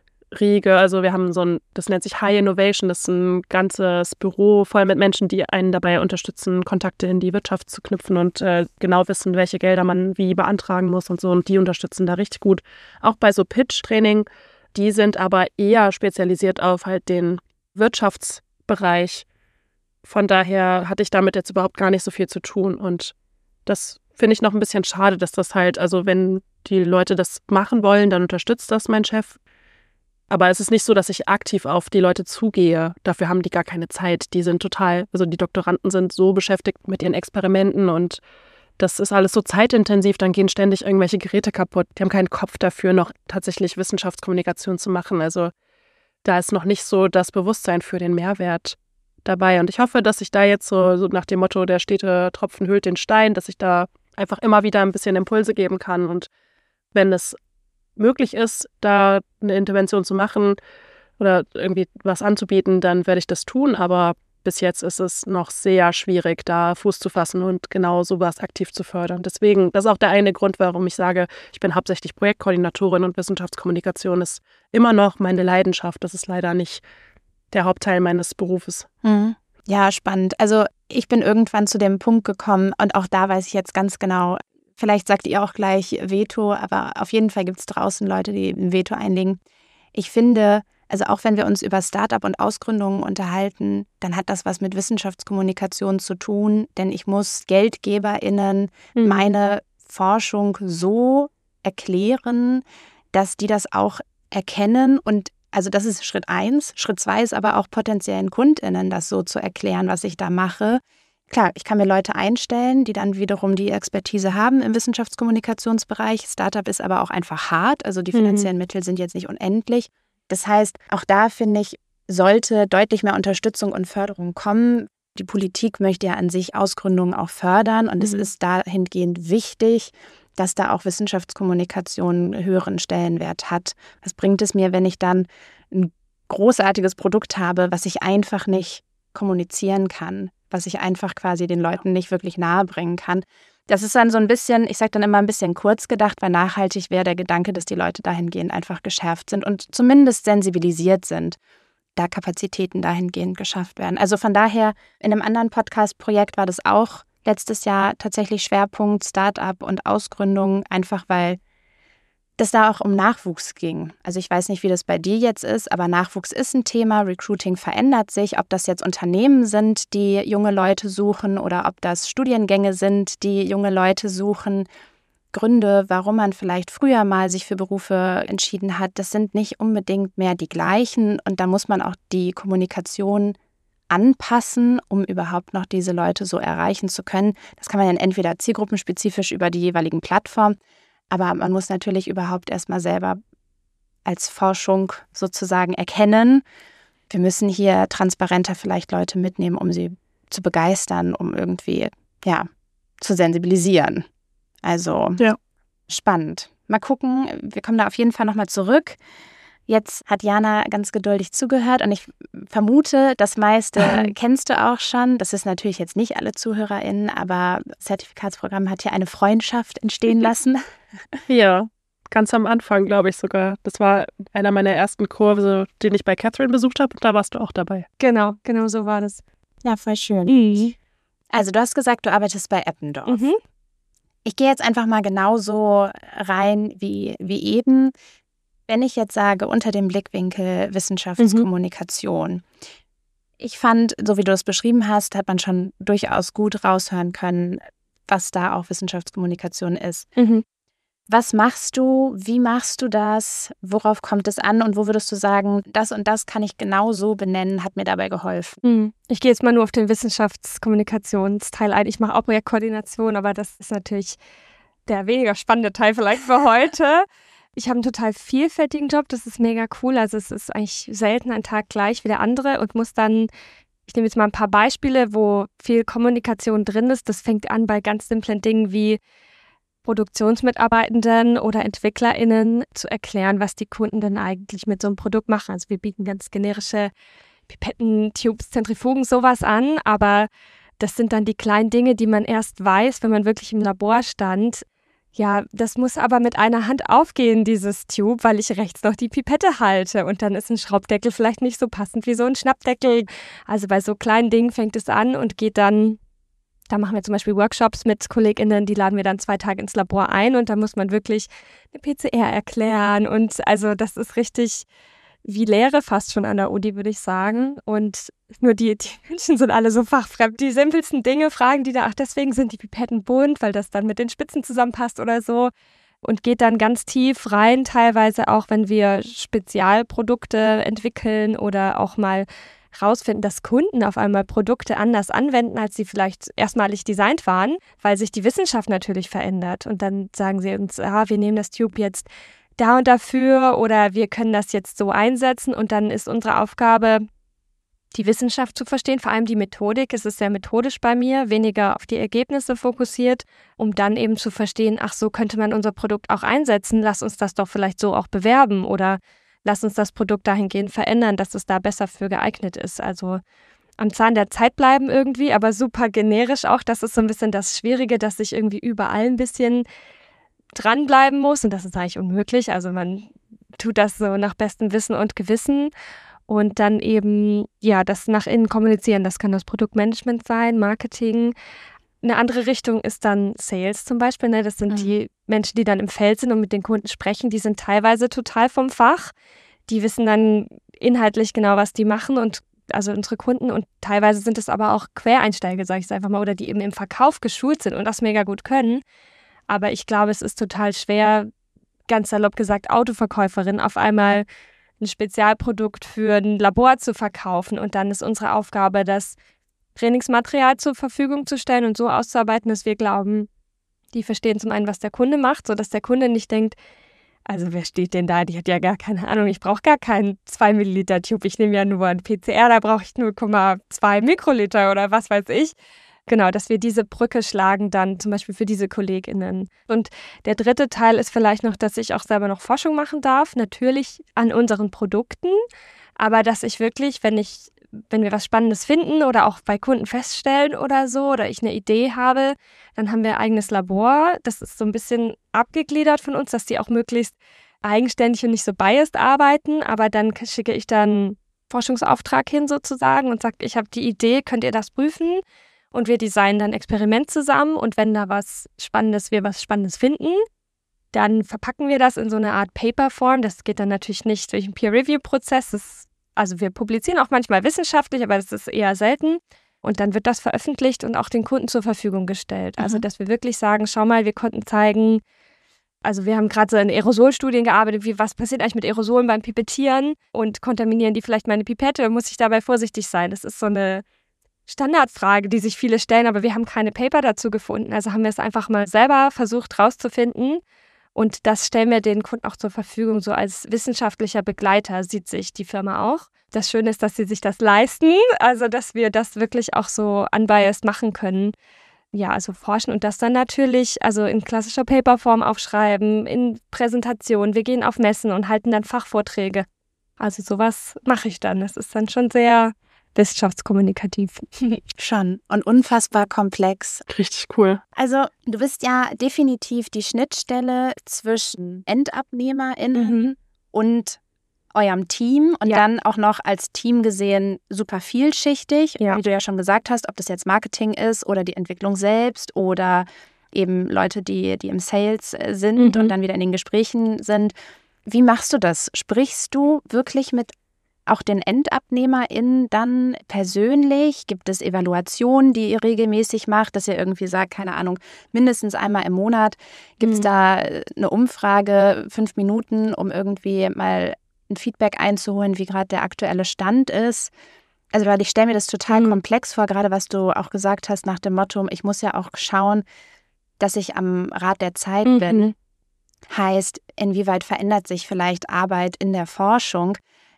Also wir haben das nennt sich High Innovation, das ist ein ganzes Büro voll mit Menschen, die einen dabei unterstützen, Kontakte in die Wirtschaft zu knüpfen und genau wissen, welche Gelder man wie beantragen muss und so. Und die unterstützen da richtig gut. Auch bei so Pitch-Training, die sind aber eher spezialisiert auf halt den Wirtschaftsbereich. Von daher hatte ich damit jetzt überhaupt gar nicht so viel zu tun. Und das finde ich noch ein bisschen schade, dass das halt, also wenn die Leute das machen wollen, dann unterstützt das mein Chef. Aber es ist nicht so, dass ich aktiv auf die Leute zugehe. Dafür haben die gar keine Zeit. Die sind also die Doktoranden sind so beschäftigt mit ihren Experimenten und das ist alles so zeitintensiv, dann gehen ständig irgendwelche Geräte kaputt. Die haben keinen Kopf dafür, noch tatsächlich Wissenschaftskommunikation zu machen. Also da ist noch nicht so das Bewusstsein für den Mehrwert dabei. Und ich hoffe, dass ich da jetzt so nach dem Motto, der stete Tropfen höhlt den Stein, dass ich da einfach immer wieder ein bisschen Impulse geben kann. Und wenn es möglich ist, da eine Intervention zu machen oder irgendwie was anzubieten, dann werde ich das tun. Aber bis jetzt ist es noch sehr schwierig, da Fuß zu fassen und genau sowas aktiv zu fördern. Deswegen, das ist auch der eine Grund, warum ich sage, ich bin hauptsächlich Projektkoordinatorin und Wissenschaftskommunikation ist immer noch meine Leidenschaft. Das ist leider nicht der Hauptteil meines Berufes. Ja, spannend. Also ich bin irgendwann zu dem Punkt gekommen und auch da weiß ich jetzt ganz genau, vielleicht sagt ihr auch gleich Veto, aber auf jeden Fall gibt es draußen Leute, die ein Veto einlegen. Ich finde, also auch wenn wir uns über Start-up und Ausgründungen unterhalten, dann hat das was mit Wissenschaftskommunikation zu tun, denn ich muss GeldgeberInnen meine Forschung so erklären, dass die das auch erkennen und also das ist Schritt 1. Schritt 2 ist aber auch potenziellen KundInnen das so zu erklären, was ich da mache. Klar, ich kann mir Leute einstellen, die dann wiederum die Expertise haben im Wissenschaftskommunikationsbereich. Startup ist aber auch einfach hart, also die finanziellen Mittel sind jetzt nicht unendlich. Das heißt, auch da finde ich, sollte deutlich mehr Unterstützung und Förderung kommen. Die Politik möchte ja an sich Ausgründungen auch fördern und es ist dahingehend wichtig, dass da auch Wissenschaftskommunikation einen höheren Stellenwert hat. Was bringt es mir, wenn ich dann ein großartiges Produkt habe, was ich einfach nicht kommunizieren kann, was ich einfach quasi den Leuten nicht wirklich nahebringen kann? Das ist dann so ein bisschen, ich sage dann immer ein bisschen kurz gedacht, weil nachhaltig wäre der Gedanke, dass die Leute dahingehend einfach geschärft sind und zumindest sensibilisiert sind, da Kapazitäten dahingehend geschafft werden. Also von daher, in einem anderen Podcast-Projekt war das auch letztes Jahr tatsächlich Schwerpunkt Start-up und Ausgründung, einfach weil das da auch um Nachwuchs ging. Also ich weiß nicht, wie das bei dir jetzt ist, aber Nachwuchs ist ein Thema, Recruiting verändert sich, ob das jetzt Unternehmen sind, die junge Leute suchen oder ob das Studiengänge sind, die junge Leute suchen. Gründe, warum man vielleicht früher mal sich für Berufe entschieden hat, das sind nicht unbedingt mehr die gleichen und da muss man auch die Kommunikation anpassen, um überhaupt noch diese Leute so erreichen zu können. Das kann man dann entweder zielgruppenspezifisch über die jeweiligen Plattformen, aber man muss natürlich überhaupt erstmal selber als Forschung sozusagen erkennen. Wir müssen hier transparenter vielleicht Leute mitnehmen, um sie zu begeistern, um irgendwie zu sensibilisieren. Also spannend. Mal gucken, wir kommen da auf jeden Fall nochmal zurück. Jetzt hat Jana ganz geduldig zugehört und ich vermute, das meiste kennst du auch schon. Das ist natürlich jetzt nicht alle ZuhörerInnen, aber das Zertifikatsprogramm hat hier eine Freundschaft entstehen lassen. Ja, ganz am Anfang, glaube ich sogar. Das war einer meiner ersten Kurse, den ich bei Catherine besucht habe und da warst du auch dabei. Genau so war das. Ja, voll schön. Also du hast gesagt, du arbeitest bei Eppendorf. Ich gehe jetzt einfach mal genauso rein wie eben. Wenn ich jetzt sage, unter dem Blickwinkel Wissenschaftskommunikation, ich fand, so wie du es beschrieben hast, hat man schon durchaus gut raushören können, was da auch Wissenschaftskommunikation ist. Was machst du? Wie machst du das? Worauf kommt es an? Und wo würdest du sagen, das und das kann ich genau so benennen, hat mir dabei geholfen? Ich gehe jetzt mal nur auf den Wissenschaftskommunikationsteil ein. Ich mache auch Projektkoordination, aber das ist natürlich der weniger spannende Teil vielleicht für heute. Ich habe einen total vielfältigen Job, das ist mega cool. Also es ist eigentlich selten ein Tag gleich wie der andere und muss dann, ich nehme jetzt mal ein paar Beispiele, wo viel Kommunikation drin ist. Das fängt an bei ganz simplen Dingen wie Produktionsmitarbeitenden oder EntwicklerInnen zu erklären, was die Kunden denn eigentlich mit so einem Produkt machen. Also wir bieten ganz generische Pipetten, Tubes, Zentrifugen, sowas an, aber das sind dann die kleinen Dinge, die man erst weiß, wenn man wirklich im Labor stand. Ja, das muss aber mit einer Hand aufgehen, dieses Tube, weil ich rechts noch die Pipette halte und dann ist ein Schraubdeckel vielleicht nicht so passend wie so ein Schnappdeckel. Also bei so kleinen Dingen fängt es an und geht dann, da machen wir zum Beispiel Workshops mit KollegInnen, die laden wir dann 2 Tage ins Labor ein und da muss man wirklich eine PCR erklären und also das ist richtig wie Lehre fast schon an der Uni, würde ich sagen. Und nur die Menschen sind alle so fachfremd. Die simpelsten Dinge fragen die da, ach, deswegen sind die Pipetten bunt, weil das dann mit den Spitzen zusammenpasst oder so. Und geht dann ganz tief rein, teilweise auch, wenn wir Spezialprodukte entwickeln oder auch mal rausfinden, dass Kunden auf einmal Produkte anders anwenden, als sie vielleicht erstmalig designt waren, weil sich die Wissenschaft natürlich verändert. Und dann sagen sie uns, wir nehmen das Tube jetzt da und dafür oder wir können das jetzt so einsetzen und dann ist unsere Aufgabe, die Wissenschaft zu verstehen, vor allem die Methodik. Es ist sehr methodisch bei mir, weniger auf die Ergebnisse fokussiert, um dann eben zu verstehen, ach, so könnte man unser Produkt auch einsetzen, lass uns das doch vielleicht so auch bewerben oder lass uns das Produkt dahingehend verändern, dass es da besser für geeignet ist. Also am Zahn der Zeit bleiben irgendwie, aber super generisch auch. Das ist so ein bisschen das Schwierige, dass ich irgendwie überall ein bisschen dranbleiben muss und das ist eigentlich unmöglich. Also man tut das so nach bestem Wissen und Gewissen. Und dann eben, ja, das nach innen kommunizieren, das kann das Produktmanagement sein, Marketing. Eine andere Richtung ist dann Sales zum Beispiel. Ne? Das sind die Menschen, die dann im Feld sind und mit den Kunden sprechen. Die sind teilweise total vom Fach. Die wissen dann inhaltlich genau, was die machen und also unsere Kunden. Und teilweise sind es aber auch Quereinsteiger, sage ich es einfach mal, oder die eben im Verkauf geschult sind und das mega gut können. Aber ich glaube, es ist total schwer, ganz salopp gesagt, Autoverkäuferin auf einmal ein Spezialprodukt für ein Labor zu verkaufen und dann ist unsere Aufgabe, das Trainingsmaterial zur Verfügung zu stellen und so auszuarbeiten, dass wir glauben, die verstehen zum einen, was der Kunde macht, sodass der Kunde nicht denkt, also wer steht denn da, die hat ja gar keine Ahnung, ich brauche gar keinen 2 Milliliter Tube, ich nehme ja nur einen PCR, da brauche ich 0,2 Mikroliter oder was weiß ich. Genau, dass wir diese Brücke schlagen dann zum Beispiel für diese KollegInnen. Und der dritte Teil ist vielleicht noch, dass ich auch selber noch Forschung machen darf, natürlich an unseren Produkten, aber dass ich wirklich, wenn wir was Spannendes finden oder auch bei Kunden feststellen oder so oder ich eine Idee habe, dann haben wir ein eigenes Labor. Das ist so ein bisschen abgegliedert von uns, dass die auch möglichst eigenständig und nicht so biased arbeiten, aber dann schicke ich dann Forschungsauftrag hin sozusagen und sage, ich habe die Idee, könnt ihr das prüfen? Und wir designen dann ein Experiment zusammen und wenn da wir was Spannendes finden, dann verpacken wir das in so eine Art Paperform. Das geht dann natürlich nicht durch einen Peer-Review-Prozess. Also wir publizieren auch manchmal wissenschaftlich, aber das ist eher selten. Und dann wird das veröffentlicht und auch den Kunden zur Verfügung gestellt. Also dass wir wirklich sagen, schau mal, wir konnten zeigen, also wir haben gerade so in Aerosolstudien gearbeitet, was passiert eigentlich mit Aerosolen beim Pipettieren und kontaminieren die vielleicht meine Pipette, muss ich dabei vorsichtig sein. Das ist so eine Standardfrage, die sich viele stellen, aber wir haben keine Paper dazu gefunden. Also haben wir es einfach mal selber versucht rauszufinden und das stellen wir den Kunden auch zur Verfügung, so als wissenschaftlicher Begleiter sieht sich die Firma auch. Das Schöne ist, dass sie sich das leisten, also dass wir das wirklich auch so unbiased machen können. Ja, also forschen und das dann natürlich, also in klassischer Paperform aufschreiben, in Präsentationen. Wir gehen auf Messen und halten dann Fachvorträge. Also sowas mache ich dann. Das ist dann schon sehr wissenschaftskommunikativ. Schon und unfassbar komplex. Richtig cool. Also du bist ja definitiv die Schnittstelle zwischen EndabnehmerInnen und eurem Team und dann auch noch als Team gesehen super vielschichtig. Ja. Wie du ja schon gesagt hast, ob das jetzt Marketing ist oder die Entwicklung selbst oder eben Leute, die im Sales sind und dann wieder in den Gesprächen sind. Wie machst du das? Sprichst du wirklich mit auch den EndabnehmerInnen dann persönlich? Gibt es Evaluationen, die ihr regelmäßig macht, dass ihr irgendwie sagt, keine Ahnung, mindestens einmal im Monat gibt es da eine Umfrage, 5 Minuten, um irgendwie mal ein Feedback einzuholen, wie gerade der aktuelle Stand ist? Also weil ich stelle mir das total komplex vor, gerade was du auch gesagt hast nach dem Motto, ich muss ja auch schauen, dass ich am Rad der Zeit bin. Heißt, inwieweit verändert sich vielleicht Arbeit in der Forschung?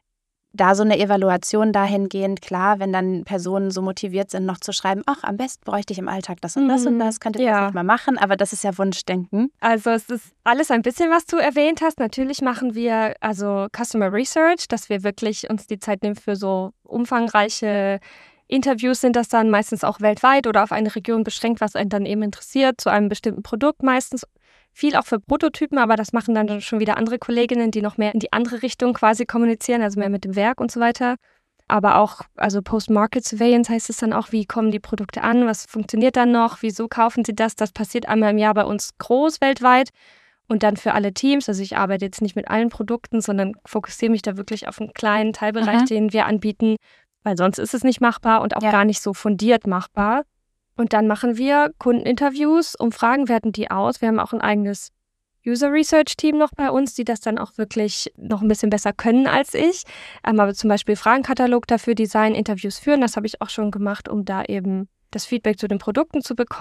Da so eine Evaluation dahingehend, klar, wenn dann Personen so motiviert sind, noch zu schreiben, ach, am besten bräuchte ich im Alltag das und das, könnte ich das nicht mal machen, aber das ist ja Wunschdenken. Also es ist alles ein bisschen, was du erwähnt hast. Natürlich machen wir also Customer Research, dass wir wirklich uns die Zeit nehmen für so umfangreiche Interviews, sind das dann meistens auch weltweit oder auf eine Region beschränkt, was einen dann eben interessiert, zu einem bestimmten Produkt meistens. Viel auch für Prototypen, aber das machen dann schon wieder andere Kolleginnen, die noch mehr in die andere Richtung quasi kommunizieren, also mehr mit dem Werk und so weiter. Aber auch, also Post-Market Surveillance heißt es dann auch, wie kommen die Produkte an, was funktioniert dann noch, wieso kaufen sie das? Das passiert einmal im Jahr bei uns groß weltweit und dann für alle Teams. Also ich arbeite jetzt nicht mit allen Produkten, sondern fokussiere mich da wirklich auf einen kleinen Teilbereich, den wir anbieten, weil sonst ist es nicht machbar und auch gar nicht so fundiert machbar. Und dann machen wir Kundeninterviews, Umfragen, werten die aus. Wir haben auch ein eigenes User-Research-Team noch bei uns, die das dann auch wirklich noch ein bisschen besser können als ich. Aber zum Beispiel Fragenkatalog dafür designen, Interviews führen, das habe ich auch schon gemacht, um da eben das Feedback zu den Produkten zu bekommen.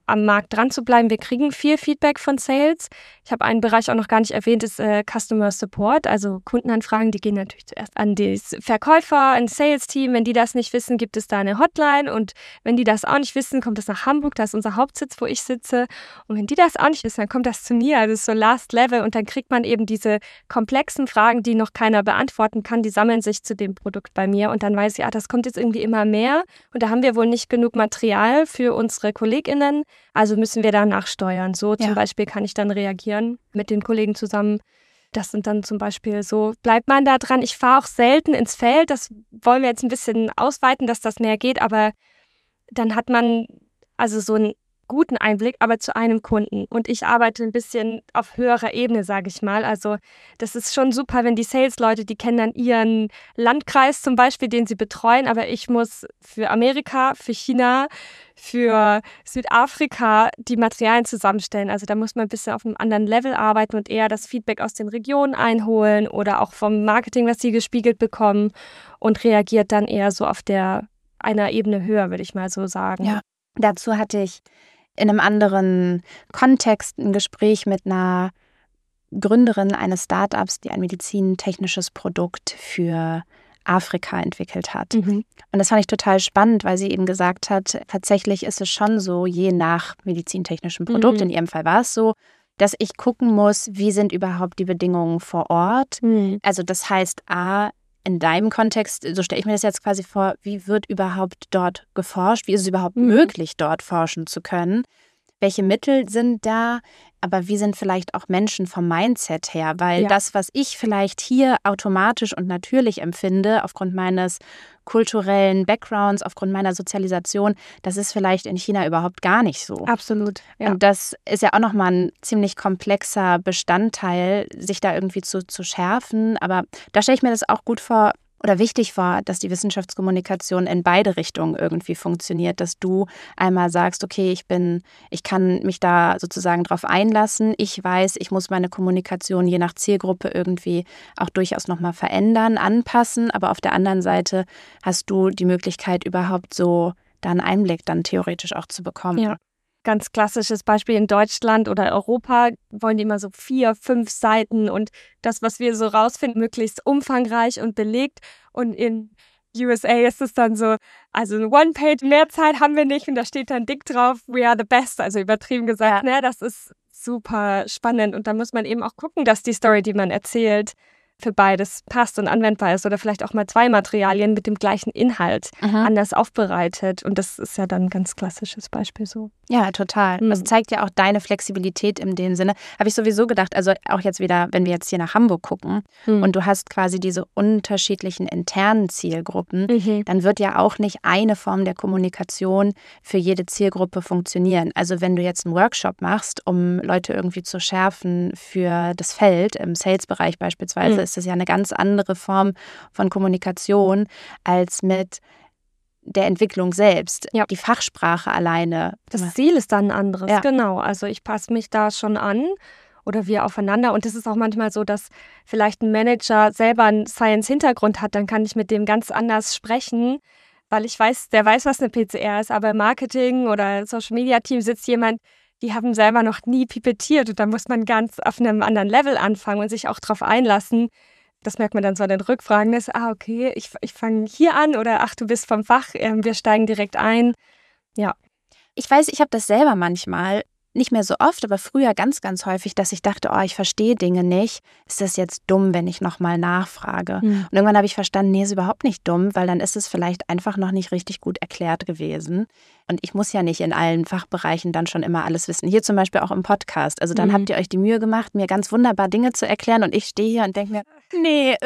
am Markt dran zu bleiben. Wir kriegen viel Feedback von Sales. Ich habe einen Bereich auch noch gar nicht erwähnt, ist Customer Support, also Kundenanfragen, die gehen natürlich zuerst an die Verkäufer, ein Sales-Team. Wenn die das nicht wissen, gibt es da eine Hotline und wenn die das auch nicht wissen, kommt das nach Hamburg, da ist unser Hauptsitz, wo ich sitze. Und wenn die das auch nicht wissen, dann kommt das zu mir, also das ist so Last Level und dann kriegt man eben diese komplexen Fragen, die noch keiner beantworten kann, die sammeln sich zu dem Produkt bei mir und dann weiß ich, das kommt jetzt irgendwie immer mehr und da haben wir wohl nicht genug Material für unsere KollegInnen, also müssen wir da nachsteuern. So zum Beispiel kann ich dann reagieren mit den Kollegen zusammen. Das sind dann zum Beispiel so, bleibt man da dran. Ich fahre auch selten ins Feld, das wollen wir jetzt ein bisschen ausweiten, dass das mehr geht, aber dann hat man also so einen guten Einblick, aber zu einem Kunden. Und ich arbeite ein bisschen auf höherer Ebene, sage ich mal. Also das ist schon super, wenn die Sales-Leute, die kennen dann ihren Landkreis zum Beispiel, den sie betreuen, aber ich muss für Amerika, für China, für Südafrika die Materialien zusammenstellen. Also da muss man ein bisschen auf einem anderen Level arbeiten und eher das Feedback aus den Regionen einholen oder auch vom Marketing, was sie gespiegelt bekommen und reagiert dann eher so auf einer Ebene höher, würde ich mal so sagen. Ja, dazu hatte ich in einem anderen Kontext ein Gespräch mit einer Gründerin eines Startups, die ein medizintechnisches Produkt für Afrika entwickelt hat. Und das fand ich total spannend, weil sie eben gesagt hat, tatsächlich ist es schon so, je nach medizintechnischem Produkt, in ihrem Fall war es so, dass ich gucken muss, wie sind überhaupt die Bedingungen vor Ort. Also das heißt, in deinem Kontext, so stelle ich mir das jetzt quasi vor, wie wird überhaupt dort geforscht? Wie ist es überhaupt möglich, dort forschen zu können? Welche Mittel sind da? Aber wie sind vielleicht auch Menschen vom Mindset her? Weil das, was ich vielleicht hier automatisch und natürlich empfinde, aufgrund meines kulturellen Backgrounds, aufgrund meiner Sozialisation, das ist vielleicht in China überhaupt gar nicht so. Absolut. Ja. Und das ist ja auch nochmal ein ziemlich komplexer Bestandteil, sich da irgendwie zu schärfen. Aber da stelle ich mir das auch gut vor, oder wichtig war, dass die Wissenschaftskommunikation in beide Richtungen irgendwie funktioniert, dass du einmal sagst, okay, ich kann mich da sozusagen drauf einlassen. Ich weiß, ich muss meine Kommunikation je nach Zielgruppe irgendwie auch durchaus nochmal verändern, anpassen. Aber auf der anderen Seite hast du die Möglichkeit, überhaupt so da einen Einblick dann theoretisch auch zu bekommen. Ja. Ganz klassisches Beispiel in Deutschland oder Europa wollen die immer so 4, 5 Seiten und das, was wir so rausfinden, möglichst umfangreich und belegt. Und in USA ist es dann so, also eine One-Page, mehr Zeit haben wir nicht und da steht dann dick drauf, we are the best, also übertrieben gesagt. Ne, das ist super spannend und da muss man eben auch gucken, dass die Story, die man erzählt, für beides passt und anwendbar ist oder vielleicht auch mal 2 Materialien mit dem gleichen Inhalt anders aufbereitet. Und das ist ja dann ein ganz klassisches Beispiel so. Ja, total. Also zeigt ja auch deine Flexibilität in dem Sinne. Habe ich sowieso gedacht, also auch jetzt wieder, wenn wir jetzt hier nach Hamburg gucken und du hast quasi diese unterschiedlichen internen Zielgruppen, dann wird ja auch nicht eine Form der Kommunikation für jede Zielgruppe funktionieren. Also wenn du jetzt einen Workshop machst, um Leute irgendwie zu schärfen für das Feld, im Sales-Bereich beispielsweise, ist das ja eine ganz andere Form von Kommunikation als mit der Entwicklung selbst. Ja. Die Fachsprache alleine. Das Ziel ist dann ein anderes, genau. Also ich passe mich da schon an oder wir aufeinander. Und es ist auch manchmal so, dass vielleicht ein Manager selber einen Science-Hintergrund hat, dann kann ich mit dem ganz anders sprechen, weil ich weiß, der weiß, was eine PCR ist, aber im Marketing oder Social-Media-Team sitzt jemand, die haben selber noch nie pipettiert und da muss man ganz auf einem anderen Level anfangen und sich auch drauf einlassen. Das merkt man dann so an den Rückfragen, dass, okay, ich fange hier an oder ach, du bist vom Fach, wir steigen direkt ein. Ja. Ich weiß, ich habe das selber manchmal, nicht mehr so oft, aber früher ganz, ganz häufig, dass ich dachte, ich verstehe Dinge nicht. Ist das jetzt dumm, wenn ich nochmal nachfrage? Und irgendwann habe ich verstanden, nee, ist überhaupt nicht dumm, weil dann ist es vielleicht einfach noch nicht richtig gut erklärt gewesen. Und ich muss ja nicht in allen Fachbereichen dann schon immer alles wissen. Hier zum Beispiel auch im Podcast. Also dann habt ihr euch die Mühe gemacht, mir ganz wunderbar Dinge zu erklären und ich stehe hier und denke mir, nee,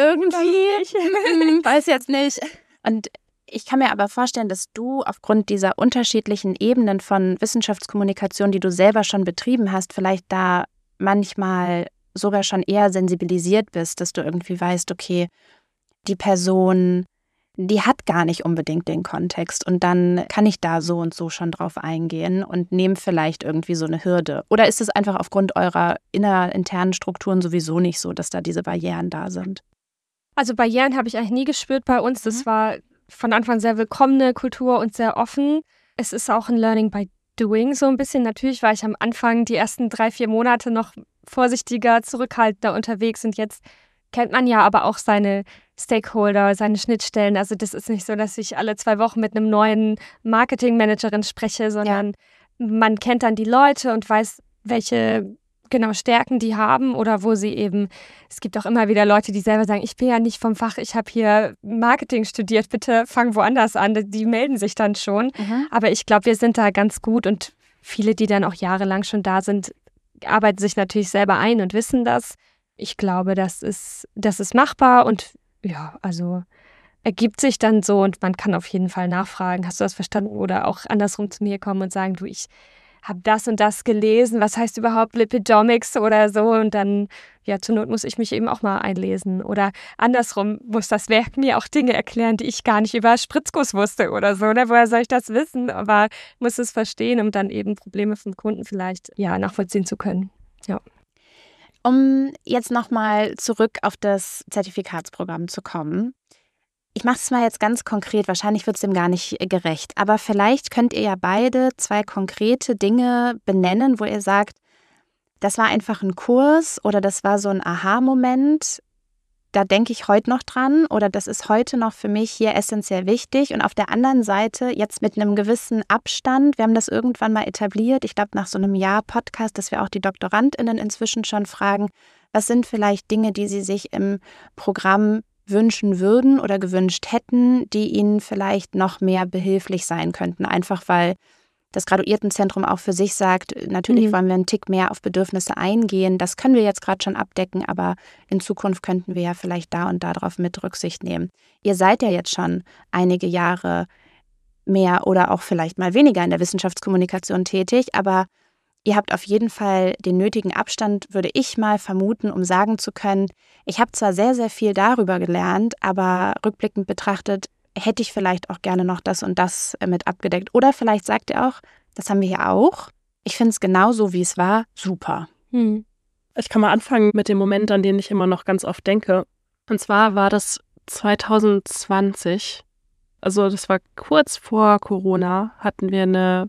irgendwie, weiß jetzt nicht. Und ich kann mir aber vorstellen, dass du aufgrund dieser unterschiedlichen Ebenen von Wissenschaftskommunikation, die du selber schon betrieben hast, vielleicht da manchmal sogar schon eher sensibilisiert bist, dass du irgendwie weißt, okay, die Person, die hat gar nicht unbedingt den Kontext und dann kann ich da so und so schon drauf eingehen und nehme vielleicht irgendwie so eine Hürde. Oder ist es einfach aufgrund eurer internen Strukturen sowieso nicht so, dass da diese Barrieren da sind? Also Barrieren habe ich eigentlich nie gespürt bei uns. Das war von Anfang an sehr willkommene Kultur und sehr offen. Es ist auch ein Learning by Doing so ein bisschen. Natürlich war ich am Anfang die ersten 3-4 Monate noch vorsichtiger, zurückhaltender unterwegs und jetzt kennt man ja aber auch seine Stakeholder, seine Schnittstellen. Also das ist nicht so, dass ich alle 2 Wochen mit einem neuen Marketingmanagerin spreche, sondern man kennt dann die Leute und weiß, welche genau Stärken die haben oder wo sie eben, es gibt auch immer wieder Leute, die selber sagen, ich bin ja nicht vom Fach, ich habe hier Marketing studiert, bitte fang woanders an. Die melden sich dann schon. Aber ich glaube, wir sind da ganz gut und viele, die dann auch jahrelang schon da sind, arbeiten sich natürlich selber ein und wissen das. Ich glaube, das ist machbar und ja, also ergibt sich dann so und man kann auf jeden Fall nachfragen, hast du das verstanden? Oder auch andersrum zu mir kommen und sagen, du, ich habe das und das gelesen, was heißt überhaupt Lipidomics oder so und dann, ja, zur Not muss ich mich eben auch mal einlesen oder andersrum muss das Werk mir auch Dinge erklären, die ich gar nicht über Spritzguss wusste oder so, oder woher soll ich das wissen, aber muss es verstehen, um dann eben Probleme vom Kunden vielleicht, ja, nachvollziehen zu können, ja. Um jetzt nochmal zurück auf das Zertifikatsprogramm zu kommen. Ich mache es mal jetzt ganz konkret, wahrscheinlich wird es dem gar nicht gerecht, aber vielleicht könnt ihr ja beide 2 konkrete Dinge benennen, wo ihr sagt, das war einfach ein Kurs oder das war so ein Aha-Moment, da denke ich heute noch dran oder das ist heute noch für mich hier essentiell wichtig und auf der anderen Seite jetzt mit einem gewissen Abstand, wir haben das irgendwann mal etabliert, ich glaube nach so einem Jahr Podcast, dass wir auch die DoktorandInnen inzwischen schon fragen, was sind vielleicht Dinge, die sie sich im Programm wünschen würden oder gewünscht hätten, die ihnen vielleicht noch mehr behilflich sein könnten. Einfach weil das Graduiertenzentrum auch für sich sagt, natürlich wollen wir einen Tick mehr auf Bedürfnisse eingehen. Das können wir jetzt gerade schon abdecken, aber in Zukunft könnten wir ja vielleicht da und darauf mit Rücksicht nehmen. Ihr seid ja jetzt schon einige Jahre mehr oder auch vielleicht mal weniger in der Wissenschaftskommunikation tätig, aber ihr habt auf jeden Fall den nötigen Abstand, würde ich mal vermuten, um sagen zu können, ich habe zwar sehr, sehr viel darüber gelernt, aber rückblickend betrachtet hätte ich vielleicht auch gerne noch das und das mit abgedeckt. Oder vielleicht sagt ihr auch, das haben wir hier auch. Ich finde es genauso, wie es war, super. Ich kann mal anfangen mit dem Moment, an den ich immer noch ganz oft denke. Und zwar war das 2020, also das war kurz vor Corona, hatten wir eine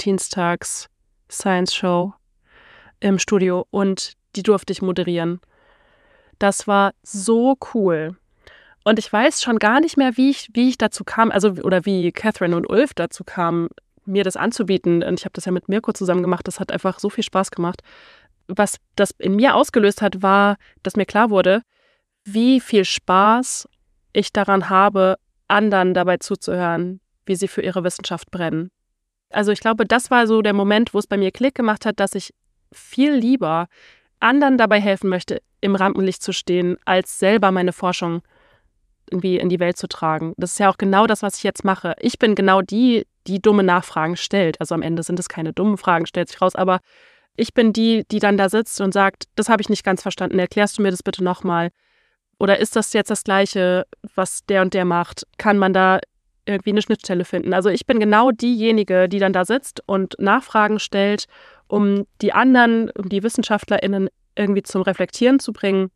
Valentinstags-Science-Show im Studio und die durfte ich moderieren. Das war so cool. Und ich weiß schon gar nicht mehr, wie ich dazu kam, also oder wie Catherine und Ulf dazu kamen, mir das anzubieten. Und ich habe das ja mit Mirko zusammen gemacht. Das hat einfach so viel Spaß gemacht. Was das in mir ausgelöst hat, war, dass mir klar wurde, wie viel Spaß ich daran habe, anderen dabei zuzuhören, wie sie für ihre Wissenschaft brennen. Also ich glaube, das war so der Moment, wo es bei mir Klick gemacht hat, dass ich viel lieber anderen dabei helfen möchte, im Rampenlicht zu stehen, als selber meine Forschung irgendwie in die Welt zu tragen. Das ist ja auch genau das, was ich jetzt mache. Ich bin genau die dumme Nachfragen stellt. Also am Ende sind es keine dummen Fragen, stellt sich raus, aber ich bin die dann da sitzt und sagt, das habe ich nicht ganz verstanden, erklärst du mir das bitte nochmal? Oder ist das jetzt das Gleiche, was der und der macht? Kann man da irgendwie eine Schnittstelle finden? Also ich bin genau diejenige, die dann da sitzt und Nachfragen stellt, um die anderen, um die WissenschaftlerInnen irgendwie zum Reflektieren zu bringen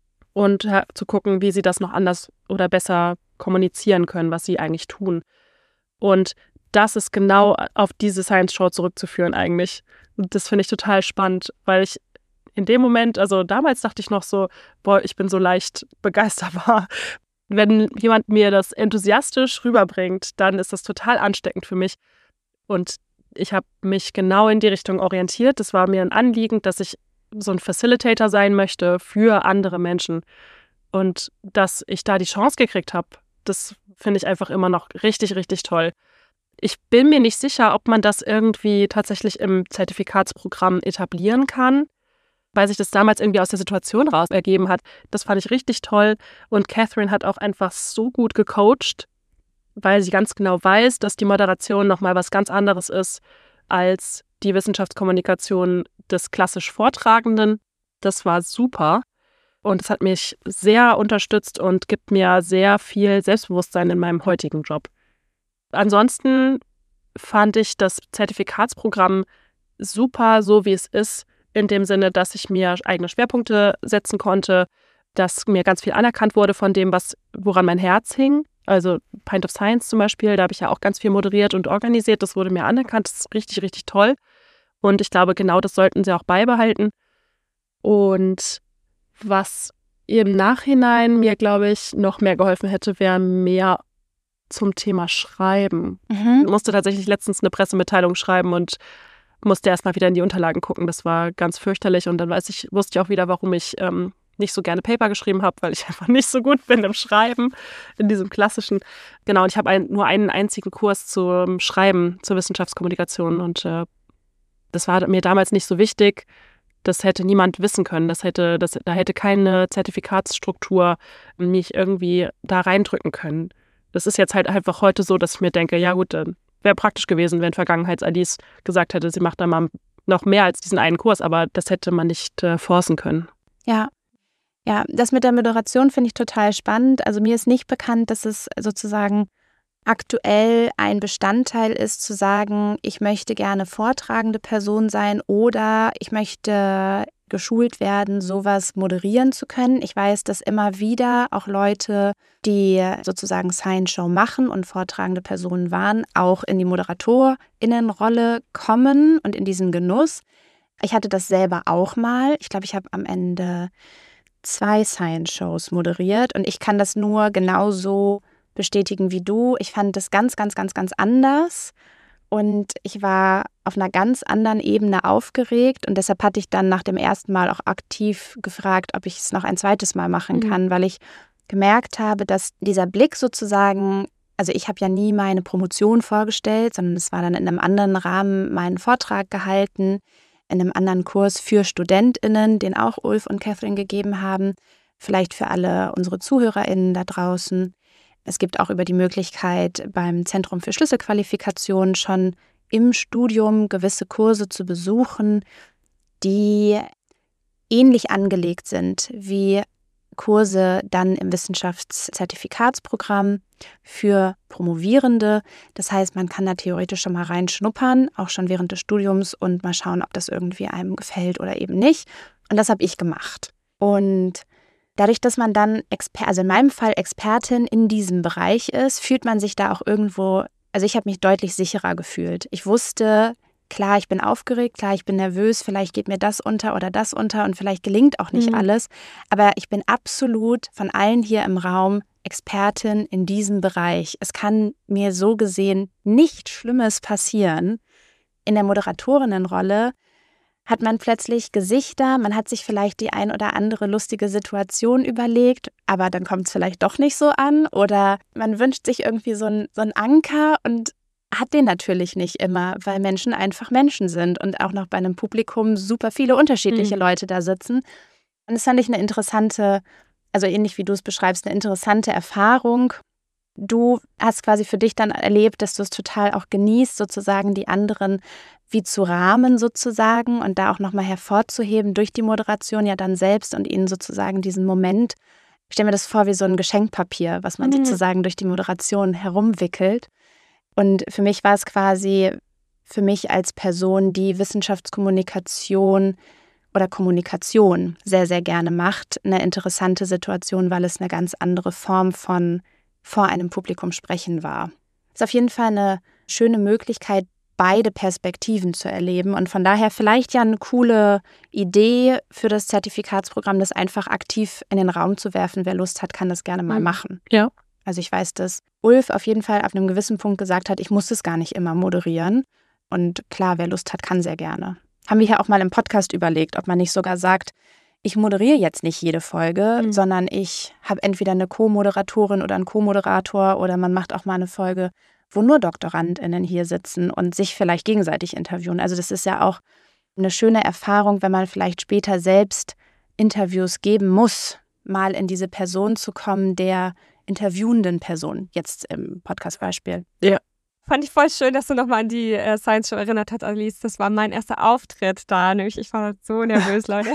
und zu gucken, wie sie das noch anders oder besser kommunizieren können, was sie eigentlich tun. Und das ist genau auf diese Science Show zurückzuführen eigentlich. Und das finde ich total spannend, weil ich in dem Moment, also damals dachte ich noch so, boah, ich bin so leicht begeisterbar. Wenn jemand mir das enthusiastisch rüberbringt, dann ist das total ansteckend für mich. Und ich habe mich genau in die Richtung orientiert. Es war mir ein Anliegen, dass ich so ein Facilitator sein möchte für andere Menschen. Und dass ich da die Chance gekriegt habe, das finde ich einfach immer noch richtig, richtig toll. Ich bin mir nicht sicher, ob man das irgendwie tatsächlich im Zertifikatsprogramm etablieren kann, weil sich das damals irgendwie aus der Situation raus ergeben hat. Das fand ich richtig toll. Und Catherine hat auch einfach so gut gecoacht, weil sie ganz genau weiß, dass die Moderation nochmal was ganz anderes ist als die Wissenschaftskommunikation des klassisch Vortragenden. Das war super. Und es hat mich sehr unterstützt und gibt mir sehr viel Selbstbewusstsein in meinem heutigen Job. Ansonsten fand ich das Zertifikatsprogramm super, so wie es ist, in dem Sinne, dass ich mir eigene Schwerpunkte setzen konnte, dass mir ganz viel anerkannt wurde von dem, woran mein Herz hing. Also Pint of Science zum Beispiel, da habe ich ja auch ganz viel moderiert und organisiert. Das wurde mir anerkannt. Das ist richtig, richtig toll. Und ich glaube, genau das sollten sie auch beibehalten. Und was im Nachhinein mir, glaube ich, noch mehr geholfen hätte, wäre mehr zum Thema Schreiben. Ich musste tatsächlich letztens eine Pressemitteilung schreiben und musste erstmal wieder in die Unterlagen gucken. Das war ganz fürchterlich. Und dann wusste ich auch wieder, warum ich nicht so gerne Paper geschrieben habe, weil ich einfach nicht so gut bin im Schreiben, in diesem klassischen. Genau, und ich habe nur einen einzigen Kurs zum Schreiben, zur Wissenschaftskommunikation. Und das war mir damals nicht so wichtig. Das hätte niemand wissen können. Da hätte keine Zertifikatsstruktur mich irgendwie da reindrücken können. Das ist jetzt halt einfach heute so, dass ich mir denke, ja gut, wäre praktisch gewesen, wenn Vergangenheits-Alice gesagt hätte, sie macht da mal noch mehr als diesen einen Kurs, aber das hätte man nicht forcen können. Ja, das mit der Moderation finde ich total spannend. Also mir ist nicht bekannt, dass es sozusagen aktuell ein Bestandteil ist, zu sagen, ich möchte gerne vortragende Person sein oder ich möchte geschult werden, sowas moderieren zu können. Ich weiß, dass immer wieder auch Leute, die sozusagen Science Show machen und vortragende Personen waren, auch in die ModeratorInnenrolle kommen und in diesen Genuss. Ich hatte das selber auch mal. Ich glaube, ich habe am Ende 2 Science Shows moderiert und ich kann das nur genauso bestätigen wie du. Ich fand das ganz, ganz, ganz, ganz anders und ich war auf einer ganz anderen Ebene aufgeregt und deshalb hatte ich dann nach dem ersten Mal auch aktiv gefragt, ob ich es noch ein zweites Mal machen kann, weil ich gemerkt habe, dass dieser Blick sozusagen, also ich habe ja nie meine Promotion vorgestellt, sondern es war dann in einem anderen Rahmen meinen Vortrag gehalten, in einem anderen Kurs für StudentInnen, den auch Ulf und Catherine gegeben haben, vielleicht für alle unsere ZuhörerInnen da draußen. Es gibt auch über die Möglichkeit, beim Zentrum für Schlüsselqualifikation schon im Studium gewisse Kurse zu besuchen, die ähnlich angelegt sind wie Kurse dann im Wissenschaftszertifikatsprogramm für Promovierende. Das heißt, man kann da theoretisch schon mal reinschnuppern, auch schon während des Studiums und mal schauen, ob das irgendwie einem gefällt oder eben nicht. Und das habe ich gemacht. Und dadurch, dass man dann, also in meinem Fall Expertin in diesem Bereich ist, fühlt man sich da auch irgendwo, also ich habe mich deutlich sicherer gefühlt. Ich wusste, klar, ich bin aufgeregt, klar, ich bin nervös, vielleicht geht mir das unter oder das unter und vielleicht gelingt auch nicht alles, aber ich bin absolut von allen hier im Raum Expertin in diesem Bereich. Es kann mir so gesehen nichts Schlimmes passieren. In der Moderatorinnenrolle hat man plötzlich Gesichter, man hat sich vielleicht die ein oder andere lustige Situation überlegt, aber dann kommt es vielleicht doch nicht so an oder man wünscht sich irgendwie so einen Anker und hat den natürlich nicht immer, weil Menschen einfach Menschen sind und auch noch bei einem Publikum super viele unterschiedliche Leute da sitzen. Und das fand ich eine interessante, also ähnlich wie du es beschreibst, eine interessante Erfahrung. Du hast quasi für dich dann erlebt, dass du es total auch genießt, sozusagen die anderen wie zu rahmen sozusagen und da auch nochmal hervorzuheben durch die Moderation ja dann selbst und ihnen sozusagen diesen Moment, ich stelle mir das vor wie so ein Geschenkpapier, was man sozusagen durch die Moderation herumwickelt. Und für mich war es quasi, für mich als Person, die Wissenschaftskommunikation oder Kommunikation sehr, sehr gerne macht, eine interessante Situation, weil es eine ganz andere Form von vor einem Publikum sprechen war. Es ist auf jeden Fall eine schöne Möglichkeit, beide Perspektiven zu erleben und von daher vielleicht ja eine coole Idee für das Zertifikatsprogramm, das einfach aktiv in den Raum zu werfen. Wer Lust hat, kann das gerne mal machen. Ja. Also ich weiß, dass Ulf auf jeden Fall ab einem gewissen Punkt gesagt hat, ich muss es gar nicht immer moderieren. Und klar, wer Lust hat, kann sehr gerne. Haben wir ja auch mal im Podcast überlegt, ob man nicht sogar sagt, ich moderiere jetzt nicht jede Folge, sondern ich habe entweder eine Co-Moderatorin oder einen Co-Moderator oder man macht auch mal eine Folge, wo nur DoktorandInnen hier sitzen und sich vielleicht gegenseitig interviewen. Also das ist ja auch eine schöne Erfahrung, wenn man vielleicht später selbst Interviews geben muss, mal in diese Person zu kommen, der interviewenden Person, jetzt im Podcast-Beispiel. Ja. Fand ich voll schön, dass du nochmal an die Science Show erinnert hast, Alice. Das war mein erster Auftritt da, nämlich ich war so nervös, Leute.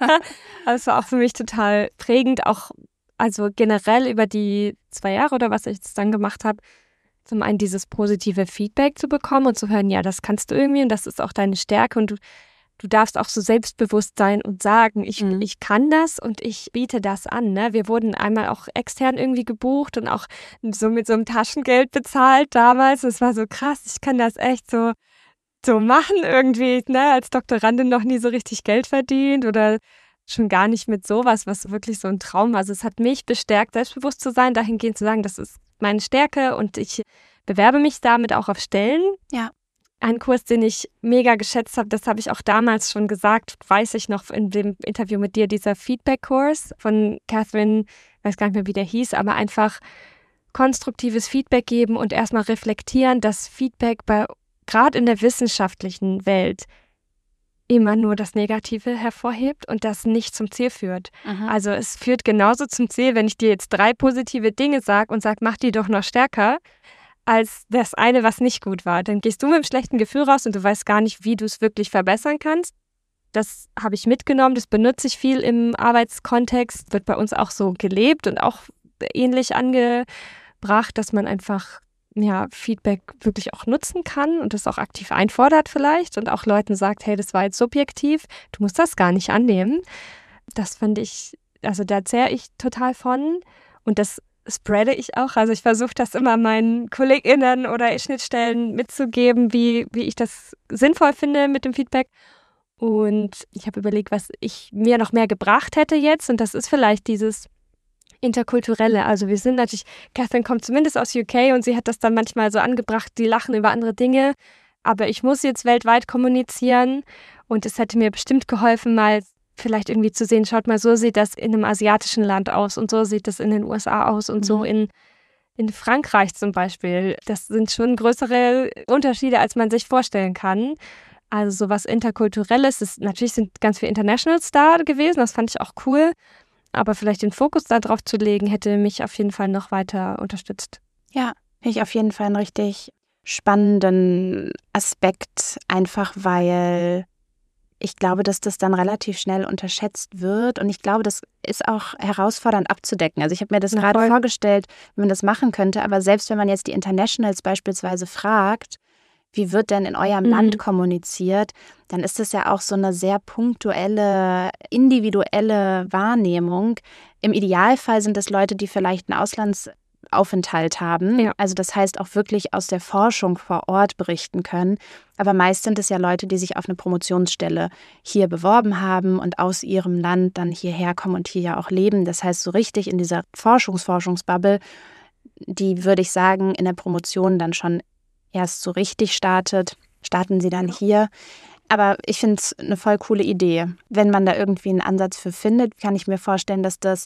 Also es war auch für mich total prägend, auch also generell über die 2 Jahre oder was ich jetzt dann gemacht habe, zum einen dieses positive Feedback zu bekommen und zu hören, ja, das kannst du irgendwie und das ist auch deine Stärke und du du darfst auch so selbstbewusst sein und sagen, ich kann das und ich biete das an. Ne? Wir wurden einmal auch extern irgendwie gebucht und auch so mit so einem Taschengeld bezahlt damals. Das war so krass, ich kann das echt so machen irgendwie. Ne? Als Doktorandin noch nie so richtig Geld verdient oder schon gar nicht mit sowas, was wirklich so ein Traum war. Also es hat mich bestärkt, selbstbewusst zu sein, dahingehend zu sagen, das ist meine Stärke und ich bewerbe mich damit auch auf Stellen. Ja. Ein Kurs, den ich mega geschätzt habe, das habe ich auch damals schon gesagt, weiß ich noch in dem Interview mit dir, dieser Feedback-Kurs von Catherine, ich weiß gar nicht mehr, wie der hieß, aber einfach konstruktives Feedback geben und erstmal reflektieren, dass Feedback gerade in der wissenschaftlichen Welt immer nur das Negative hervorhebt und das nicht zum Ziel führt. Mhm. Also es führt genauso zum Ziel, wenn ich dir jetzt 3 positive Dinge sage und sage, mach die doch noch stärker, als das eine, was nicht gut war. Dann gehst du mit einem schlechten Gefühl raus und du weißt gar nicht, wie du es wirklich verbessern kannst. Das habe ich mitgenommen, das benutze ich viel im Arbeitskontext, wird bei uns auch so gelebt und auch ähnlich angebracht, dass man einfach Feedback wirklich auch nutzen kann und das auch aktiv einfordert vielleicht und auch Leuten sagt, hey, das war jetzt subjektiv, du musst das gar nicht annehmen. Das fand ich, also da zehre ich total von und das spreade ich auch. Also ich versuche das immer meinen KollegInnen oder Schnittstellen mitzugeben, wie ich das sinnvoll finde mit dem Feedback. Und ich habe überlegt, was ich mir noch mehr gebracht hätte jetzt. Und das ist vielleicht dieses Interkulturelle. Also wir sind natürlich, Catherine kommt zumindest aus UK und sie hat das dann manchmal so angebracht, die lachen über andere Dinge. Aber ich muss jetzt weltweit kommunizieren und es hätte mir bestimmt geholfen, mal vielleicht irgendwie zu sehen, schaut mal, so sieht das in einem asiatischen Land aus und so sieht das in den USA aus und so in Frankreich zum Beispiel. Das sind schon größere Unterschiede, als man sich vorstellen kann. Also sowas Interkulturelles. Natürlich sind ganz viele Internationals da gewesen, das fand ich auch cool. Aber vielleicht den Fokus darauf zu legen, hätte mich auf jeden Fall noch weiter unterstützt. Ja, finde ich auf jeden Fall einen richtig spannenden Aspekt, einfach weil ich glaube, dass das dann relativ schnell unterschätzt wird und ich glaube, das ist auch herausfordernd abzudecken. Also ich habe mir das gerade vorgestellt, wie man das machen könnte, aber selbst wenn man jetzt die Internationals beispielsweise fragt, wie wird denn in eurem Land kommuniziert, dann ist das ja auch so eine sehr punktuelle, individuelle Wahrnehmung. Im Idealfall sind das Leute, die vielleicht einen Auslandsaufenthalt haben. Ja. Also das heißt auch wirklich aus der Forschung vor Ort berichten können. Aber meist sind es ja Leute, die sich auf eine Promotionsstelle hier beworben haben und aus ihrem Land dann hierher kommen und hier ja auch leben. Das heißt, so richtig in dieser Forschungsbubble, die würde ich sagen, in der Promotion dann schon erst so richtig starten sie dann hier. Aber ich finde es eine voll coole Idee. Wenn man da irgendwie einen Ansatz für findet, kann ich mir vorstellen, dass das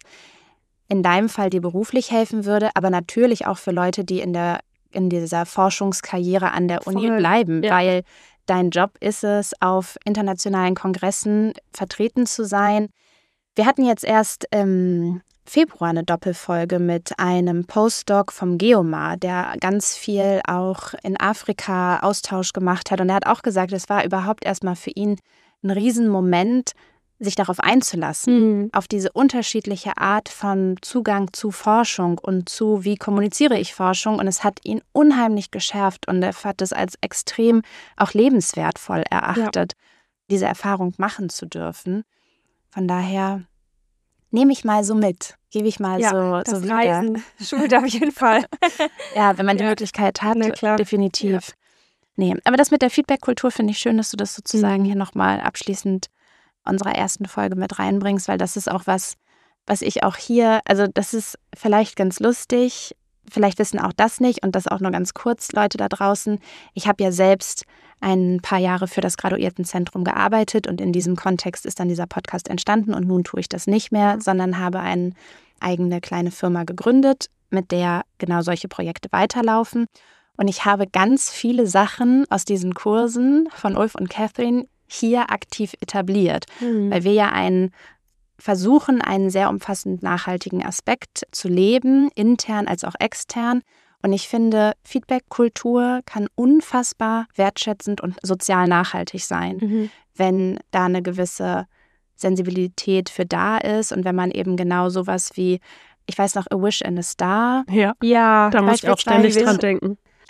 in deinem Fall dir beruflich helfen würde, aber natürlich auch für Leute, die in dieser Forschungskarriere an der Uni bleiben, weil dein Job ist es, auf internationalen Kongressen vertreten zu sein. Wir hatten jetzt erst im Februar eine Doppelfolge mit einem Postdoc vom Geomar, der ganz viel auch in Afrika Austausch gemacht hat. Und er hat auch gesagt, es war überhaupt erstmal für ihn ein Riesenmoment, sich darauf einzulassen, auf diese unterschiedliche Art von Zugang zu Forschung und zu, wie kommuniziere ich Forschung. Und es hat ihn unheimlich geschärft und er hat es als extrem auch lebenswertvoll erachtet, diese Erfahrung machen zu dürfen. Von daher nehme ich mal so mit, gebe ich mal so wieder. Reisen schult auf jeden Fall. Ja, wenn man die Möglichkeit hat, definitiv. Ja. Nee, aber das mit der Feedback-Kultur finde ich schön, dass du das sozusagen hier nochmal abschließend unserer ersten Folge mit reinbringst, weil das ist auch was ich auch hier, also das ist vielleicht ganz lustig, vielleicht wissen auch das nicht und das auch nur ganz kurz, Leute da draußen. Ich habe ja selbst ein paar Jahre für das Graduiertenzentrum gearbeitet und in diesem Kontext ist dann dieser Podcast entstanden und nun tue ich das nicht mehr, sondern habe eine eigene kleine Firma gegründet, mit der genau solche Projekte weiterlaufen. Und ich habe ganz viele Sachen aus diesen Kursen von Ulf und Catherine hier aktiv etabliert, weil wir ja versuchen, einen sehr umfassend nachhaltigen Aspekt zu leben, intern als auch extern. Und ich finde, Feedback-Kultur kann unfassbar wertschätzend und sozial nachhaltig sein, wenn da eine gewisse Sensibilität für da ist und wenn man eben genau sowas wie, ich weiß noch, A Wish and a Star. Ja, da muss ich auch ständig dran denken.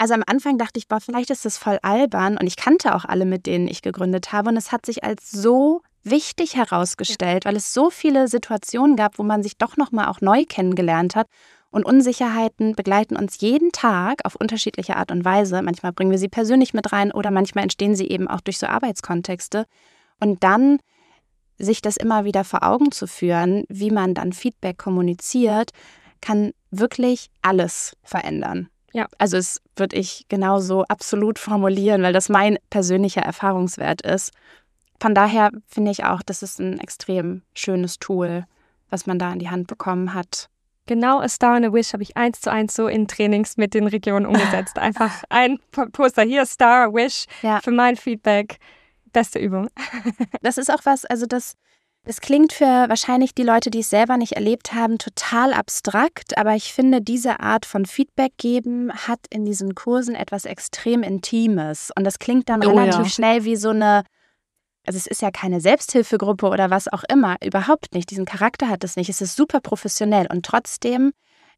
Also am Anfang dachte ich, vielleicht ist das voll albern und ich kannte auch alle, mit denen ich gegründet habe und es hat sich als so wichtig herausgestellt, weil es so viele Situationen gab, wo man sich doch nochmal auch neu kennengelernt hat und Unsicherheiten begleiten uns jeden Tag auf unterschiedliche Art und Weise. Manchmal bringen wir sie persönlich mit rein oder manchmal entstehen sie eben auch durch so Arbeitskontexte und dann sich das immer wieder vor Augen zu führen, wie man dann Feedback kommuniziert, kann wirklich alles verändern. Ja. Also es würde ich genauso absolut formulieren, weil das mein persönlicher Erfahrungswert ist. Von daher finde ich auch, das ist ein extrem schönes Tool, was man da in die Hand bekommen hat. Genau, A Star and a Wish habe ich 1:1 so in Trainings mit den Regionen umgesetzt. Einfach ein Poster hier, Star, a Wish, für mein Feedback. Beste Übung. Das ist auch was, also das klingt für wahrscheinlich die Leute, die es selber nicht erlebt haben, total abstrakt, aber ich finde, diese Art von Feedback geben hat in diesen Kursen etwas extrem Intimes und das klingt dann relativ schnell wie so eine, also es ist ja keine Selbsthilfegruppe oder was auch immer, überhaupt nicht, diesen Charakter hat es nicht, es ist super professionell und trotzdem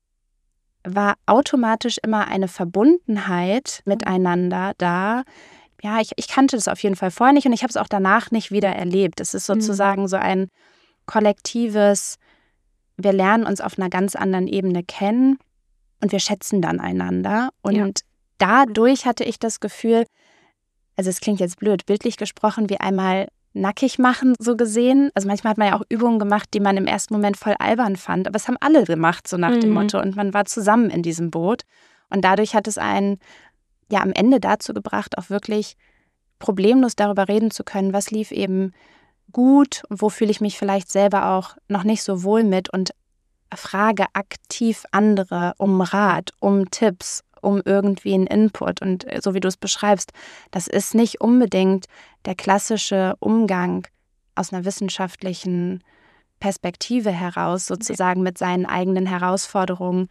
war automatisch immer eine Verbundenheit miteinander da. Ja, ich kannte das auf jeden Fall vorher nicht und ich habe es auch danach nicht wieder erlebt. Es ist sozusagen so ein kollektives, wir lernen uns auf einer ganz anderen Ebene kennen und wir schätzen dann einander. Und dadurch hatte ich das Gefühl, also es klingt jetzt blöd, bildlich gesprochen, wie einmal nackig machen, so gesehen. Also manchmal hat man ja auch Übungen gemacht, die man im ersten Moment voll albern fand, aber es haben alle gemacht, so nach dem Motto. Und man war zusammen in diesem Boot. Und dadurch hat es einen ja am Ende dazu gebracht, auch wirklich problemlos darüber reden zu können, was lief eben gut und wo fühle ich mich vielleicht selber auch noch nicht so wohl mit und frage aktiv andere um Rat, um Tipps, um irgendwie einen Input. Und so wie du es beschreibst, das ist nicht unbedingt der klassische Umgang aus einer wissenschaftlichen Perspektive heraus, sozusagen mit seinen eigenen Herausforderungen,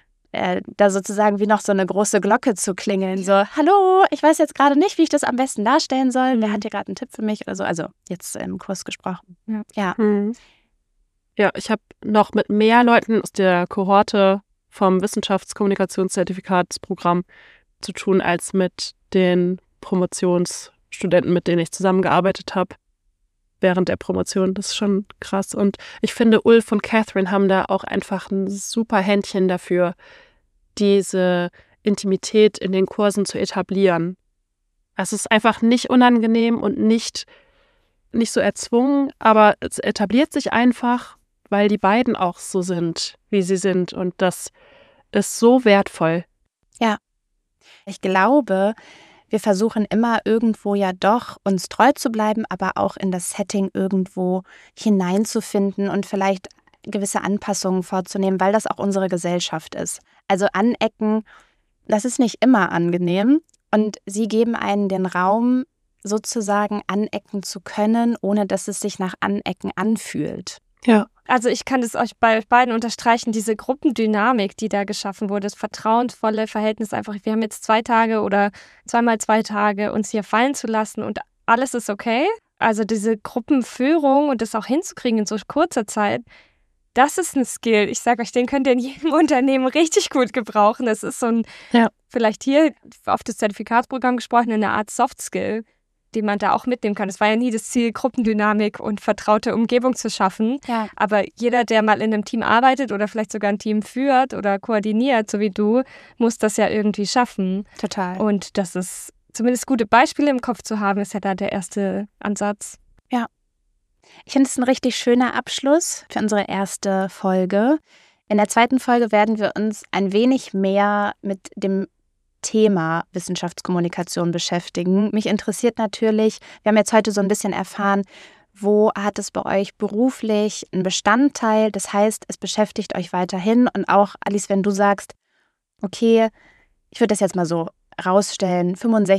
da sozusagen wie noch so eine große Glocke zu klingeln. So, hallo, ich weiß jetzt gerade nicht, wie ich das am besten darstellen soll. Wer hat hier gerade einen Tipp für mich oder so? Also jetzt im Kurs gesprochen. Ja. Ja, ich habe noch mit mehr Leuten aus der Kohorte vom Wissenschaftskommunikationszertifikatsprogramm zu tun, als mit den Promotionsstudenten, mit denen ich zusammengearbeitet habe während der Promotion. Das ist schon krass. Und ich finde, Ulf und Catherine haben da auch einfach ein super Händchen dafür, diese Intimität in den Kursen zu etablieren. Es ist einfach nicht unangenehm und nicht so erzwungen, aber es etabliert sich einfach, weil die beiden auch so sind, wie sie sind. Und das ist so wertvoll. Ja, ich glaube, wir versuchen immer irgendwo ja doch uns treu zu bleiben, aber auch in das Setting irgendwo hineinzufinden und vielleicht gewisse Anpassungen vorzunehmen, weil das auch unsere Gesellschaft ist. Also Anecken, das ist nicht immer angenehm und sie geben einen den Raum, sozusagen anecken zu können, ohne dass es sich nach Anecken anfühlt. Ja. Also ich kann das euch bei beiden unterstreichen, diese Gruppendynamik, die da geschaffen wurde, das vertrauensvolle Verhältnis einfach, wir haben jetzt 2 Tage oder 2x2 Tage uns hier fallen zu lassen und alles ist okay. Also diese Gruppenführung und das auch hinzukriegen in so kurzer Zeit, das ist ein Skill. Ich sage euch, den könnt ihr in jedem Unternehmen richtig gut gebrauchen. Das ist so ein, vielleicht hier auf das Zertifikatsprogramm gesprochen, eine Art Soft Skill, die man da auch mitnehmen kann. Es war ja nie das Ziel, Gruppendynamik und vertraute Umgebung zu schaffen. Ja. Aber jeder, der mal in einem Team arbeitet oder vielleicht sogar ein Team führt oder koordiniert, so wie du, muss das ja irgendwie schaffen. Total. Und das ist zumindest gute Beispiele im Kopf zu haben, ist ja da der erste Ansatz. Ja. Ich finde es ein richtig schöner Abschluss für unsere erste Folge. In der zweiten Folge werden wir uns ein wenig mehr mit dem Thema Wissenschaftskommunikation beschäftigen. Mich interessiert natürlich, wir haben jetzt heute so ein bisschen erfahren, wo hat es bei euch beruflich einen Bestandteil? Das heißt, es beschäftigt euch weiterhin und auch, Alice, wenn du sagst, okay, ich würde das jetzt mal so rausstellen,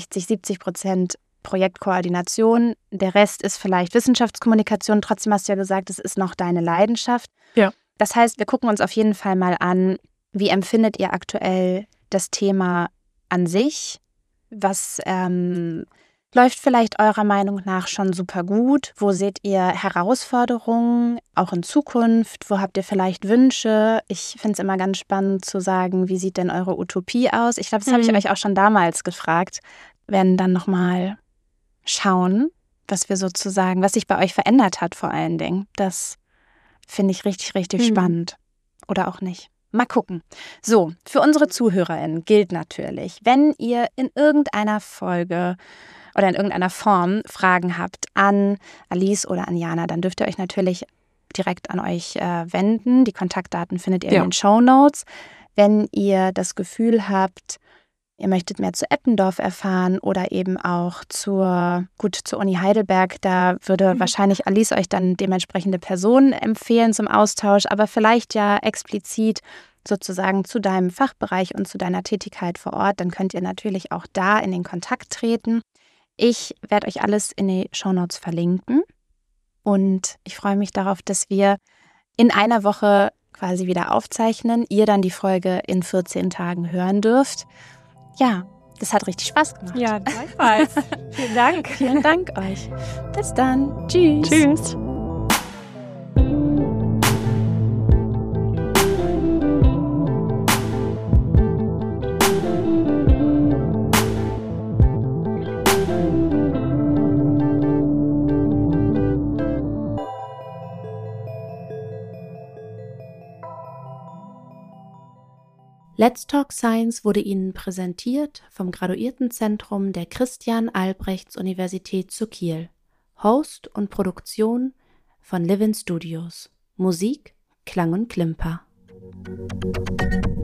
65-70% Projektkoordination, der Rest ist vielleicht Wissenschaftskommunikation, trotzdem hast du ja gesagt, es ist noch deine Leidenschaft. Ja. Das heißt, wir gucken uns auf jeden Fall mal an, wie empfindet ihr aktuell das Thema an sich? Was läuft vielleicht eurer Meinung nach schon super gut? Wo seht ihr Herausforderungen, auch in Zukunft? Wo habt ihr vielleicht Wünsche? Ich finde es immer ganz spannend zu sagen, wie sieht denn eure Utopie aus? Ich glaube, das habe ich euch auch schon damals gefragt. Wir werden dann nochmal schauen, was wir sozusagen, was sich bei euch verändert hat vor allen Dingen. Das finde ich richtig, richtig spannend. Oder auch nicht. Mal gucken. So, für unsere ZuhörerInnen gilt natürlich, wenn ihr in irgendeiner Folge oder in irgendeiner Form Fragen habt an Alice oder an Jana, dann dürft ihr euch natürlich direkt an euch wenden. Die Kontaktdaten findet ihr in den Shownotes. Wenn ihr das Gefühl habt, ihr möchtet mehr zu Eppendorf erfahren oder eben auch zur Uni Heidelberg, da würde wahrscheinlich Alice euch dann dementsprechende Personen empfehlen zum Austausch, aber vielleicht ja explizit sozusagen zu deinem Fachbereich und zu deiner Tätigkeit vor Ort, dann könnt ihr natürlich auch da in den Kontakt treten. Ich werde euch alles in die Shownotes verlinken und ich freue mich darauf, dass wir in einer Woche quasi wieder aufzeichnen, ihr dann die Folge in 14 Tagen hören dürft. Ja, das hat richtig Spaß gemacht. Ja, gleichfalls. Vielen Dank. Vielen Dank euch. Bis dann. Tschüss. Tschüss. Let's Talk Science wurde Ihnen präsentiert vom Graduiertenzentrum der Christian-Albrechts-Universität zu Kiel. Host und Produktion von Livin Studios. Musik Klang und Klimper.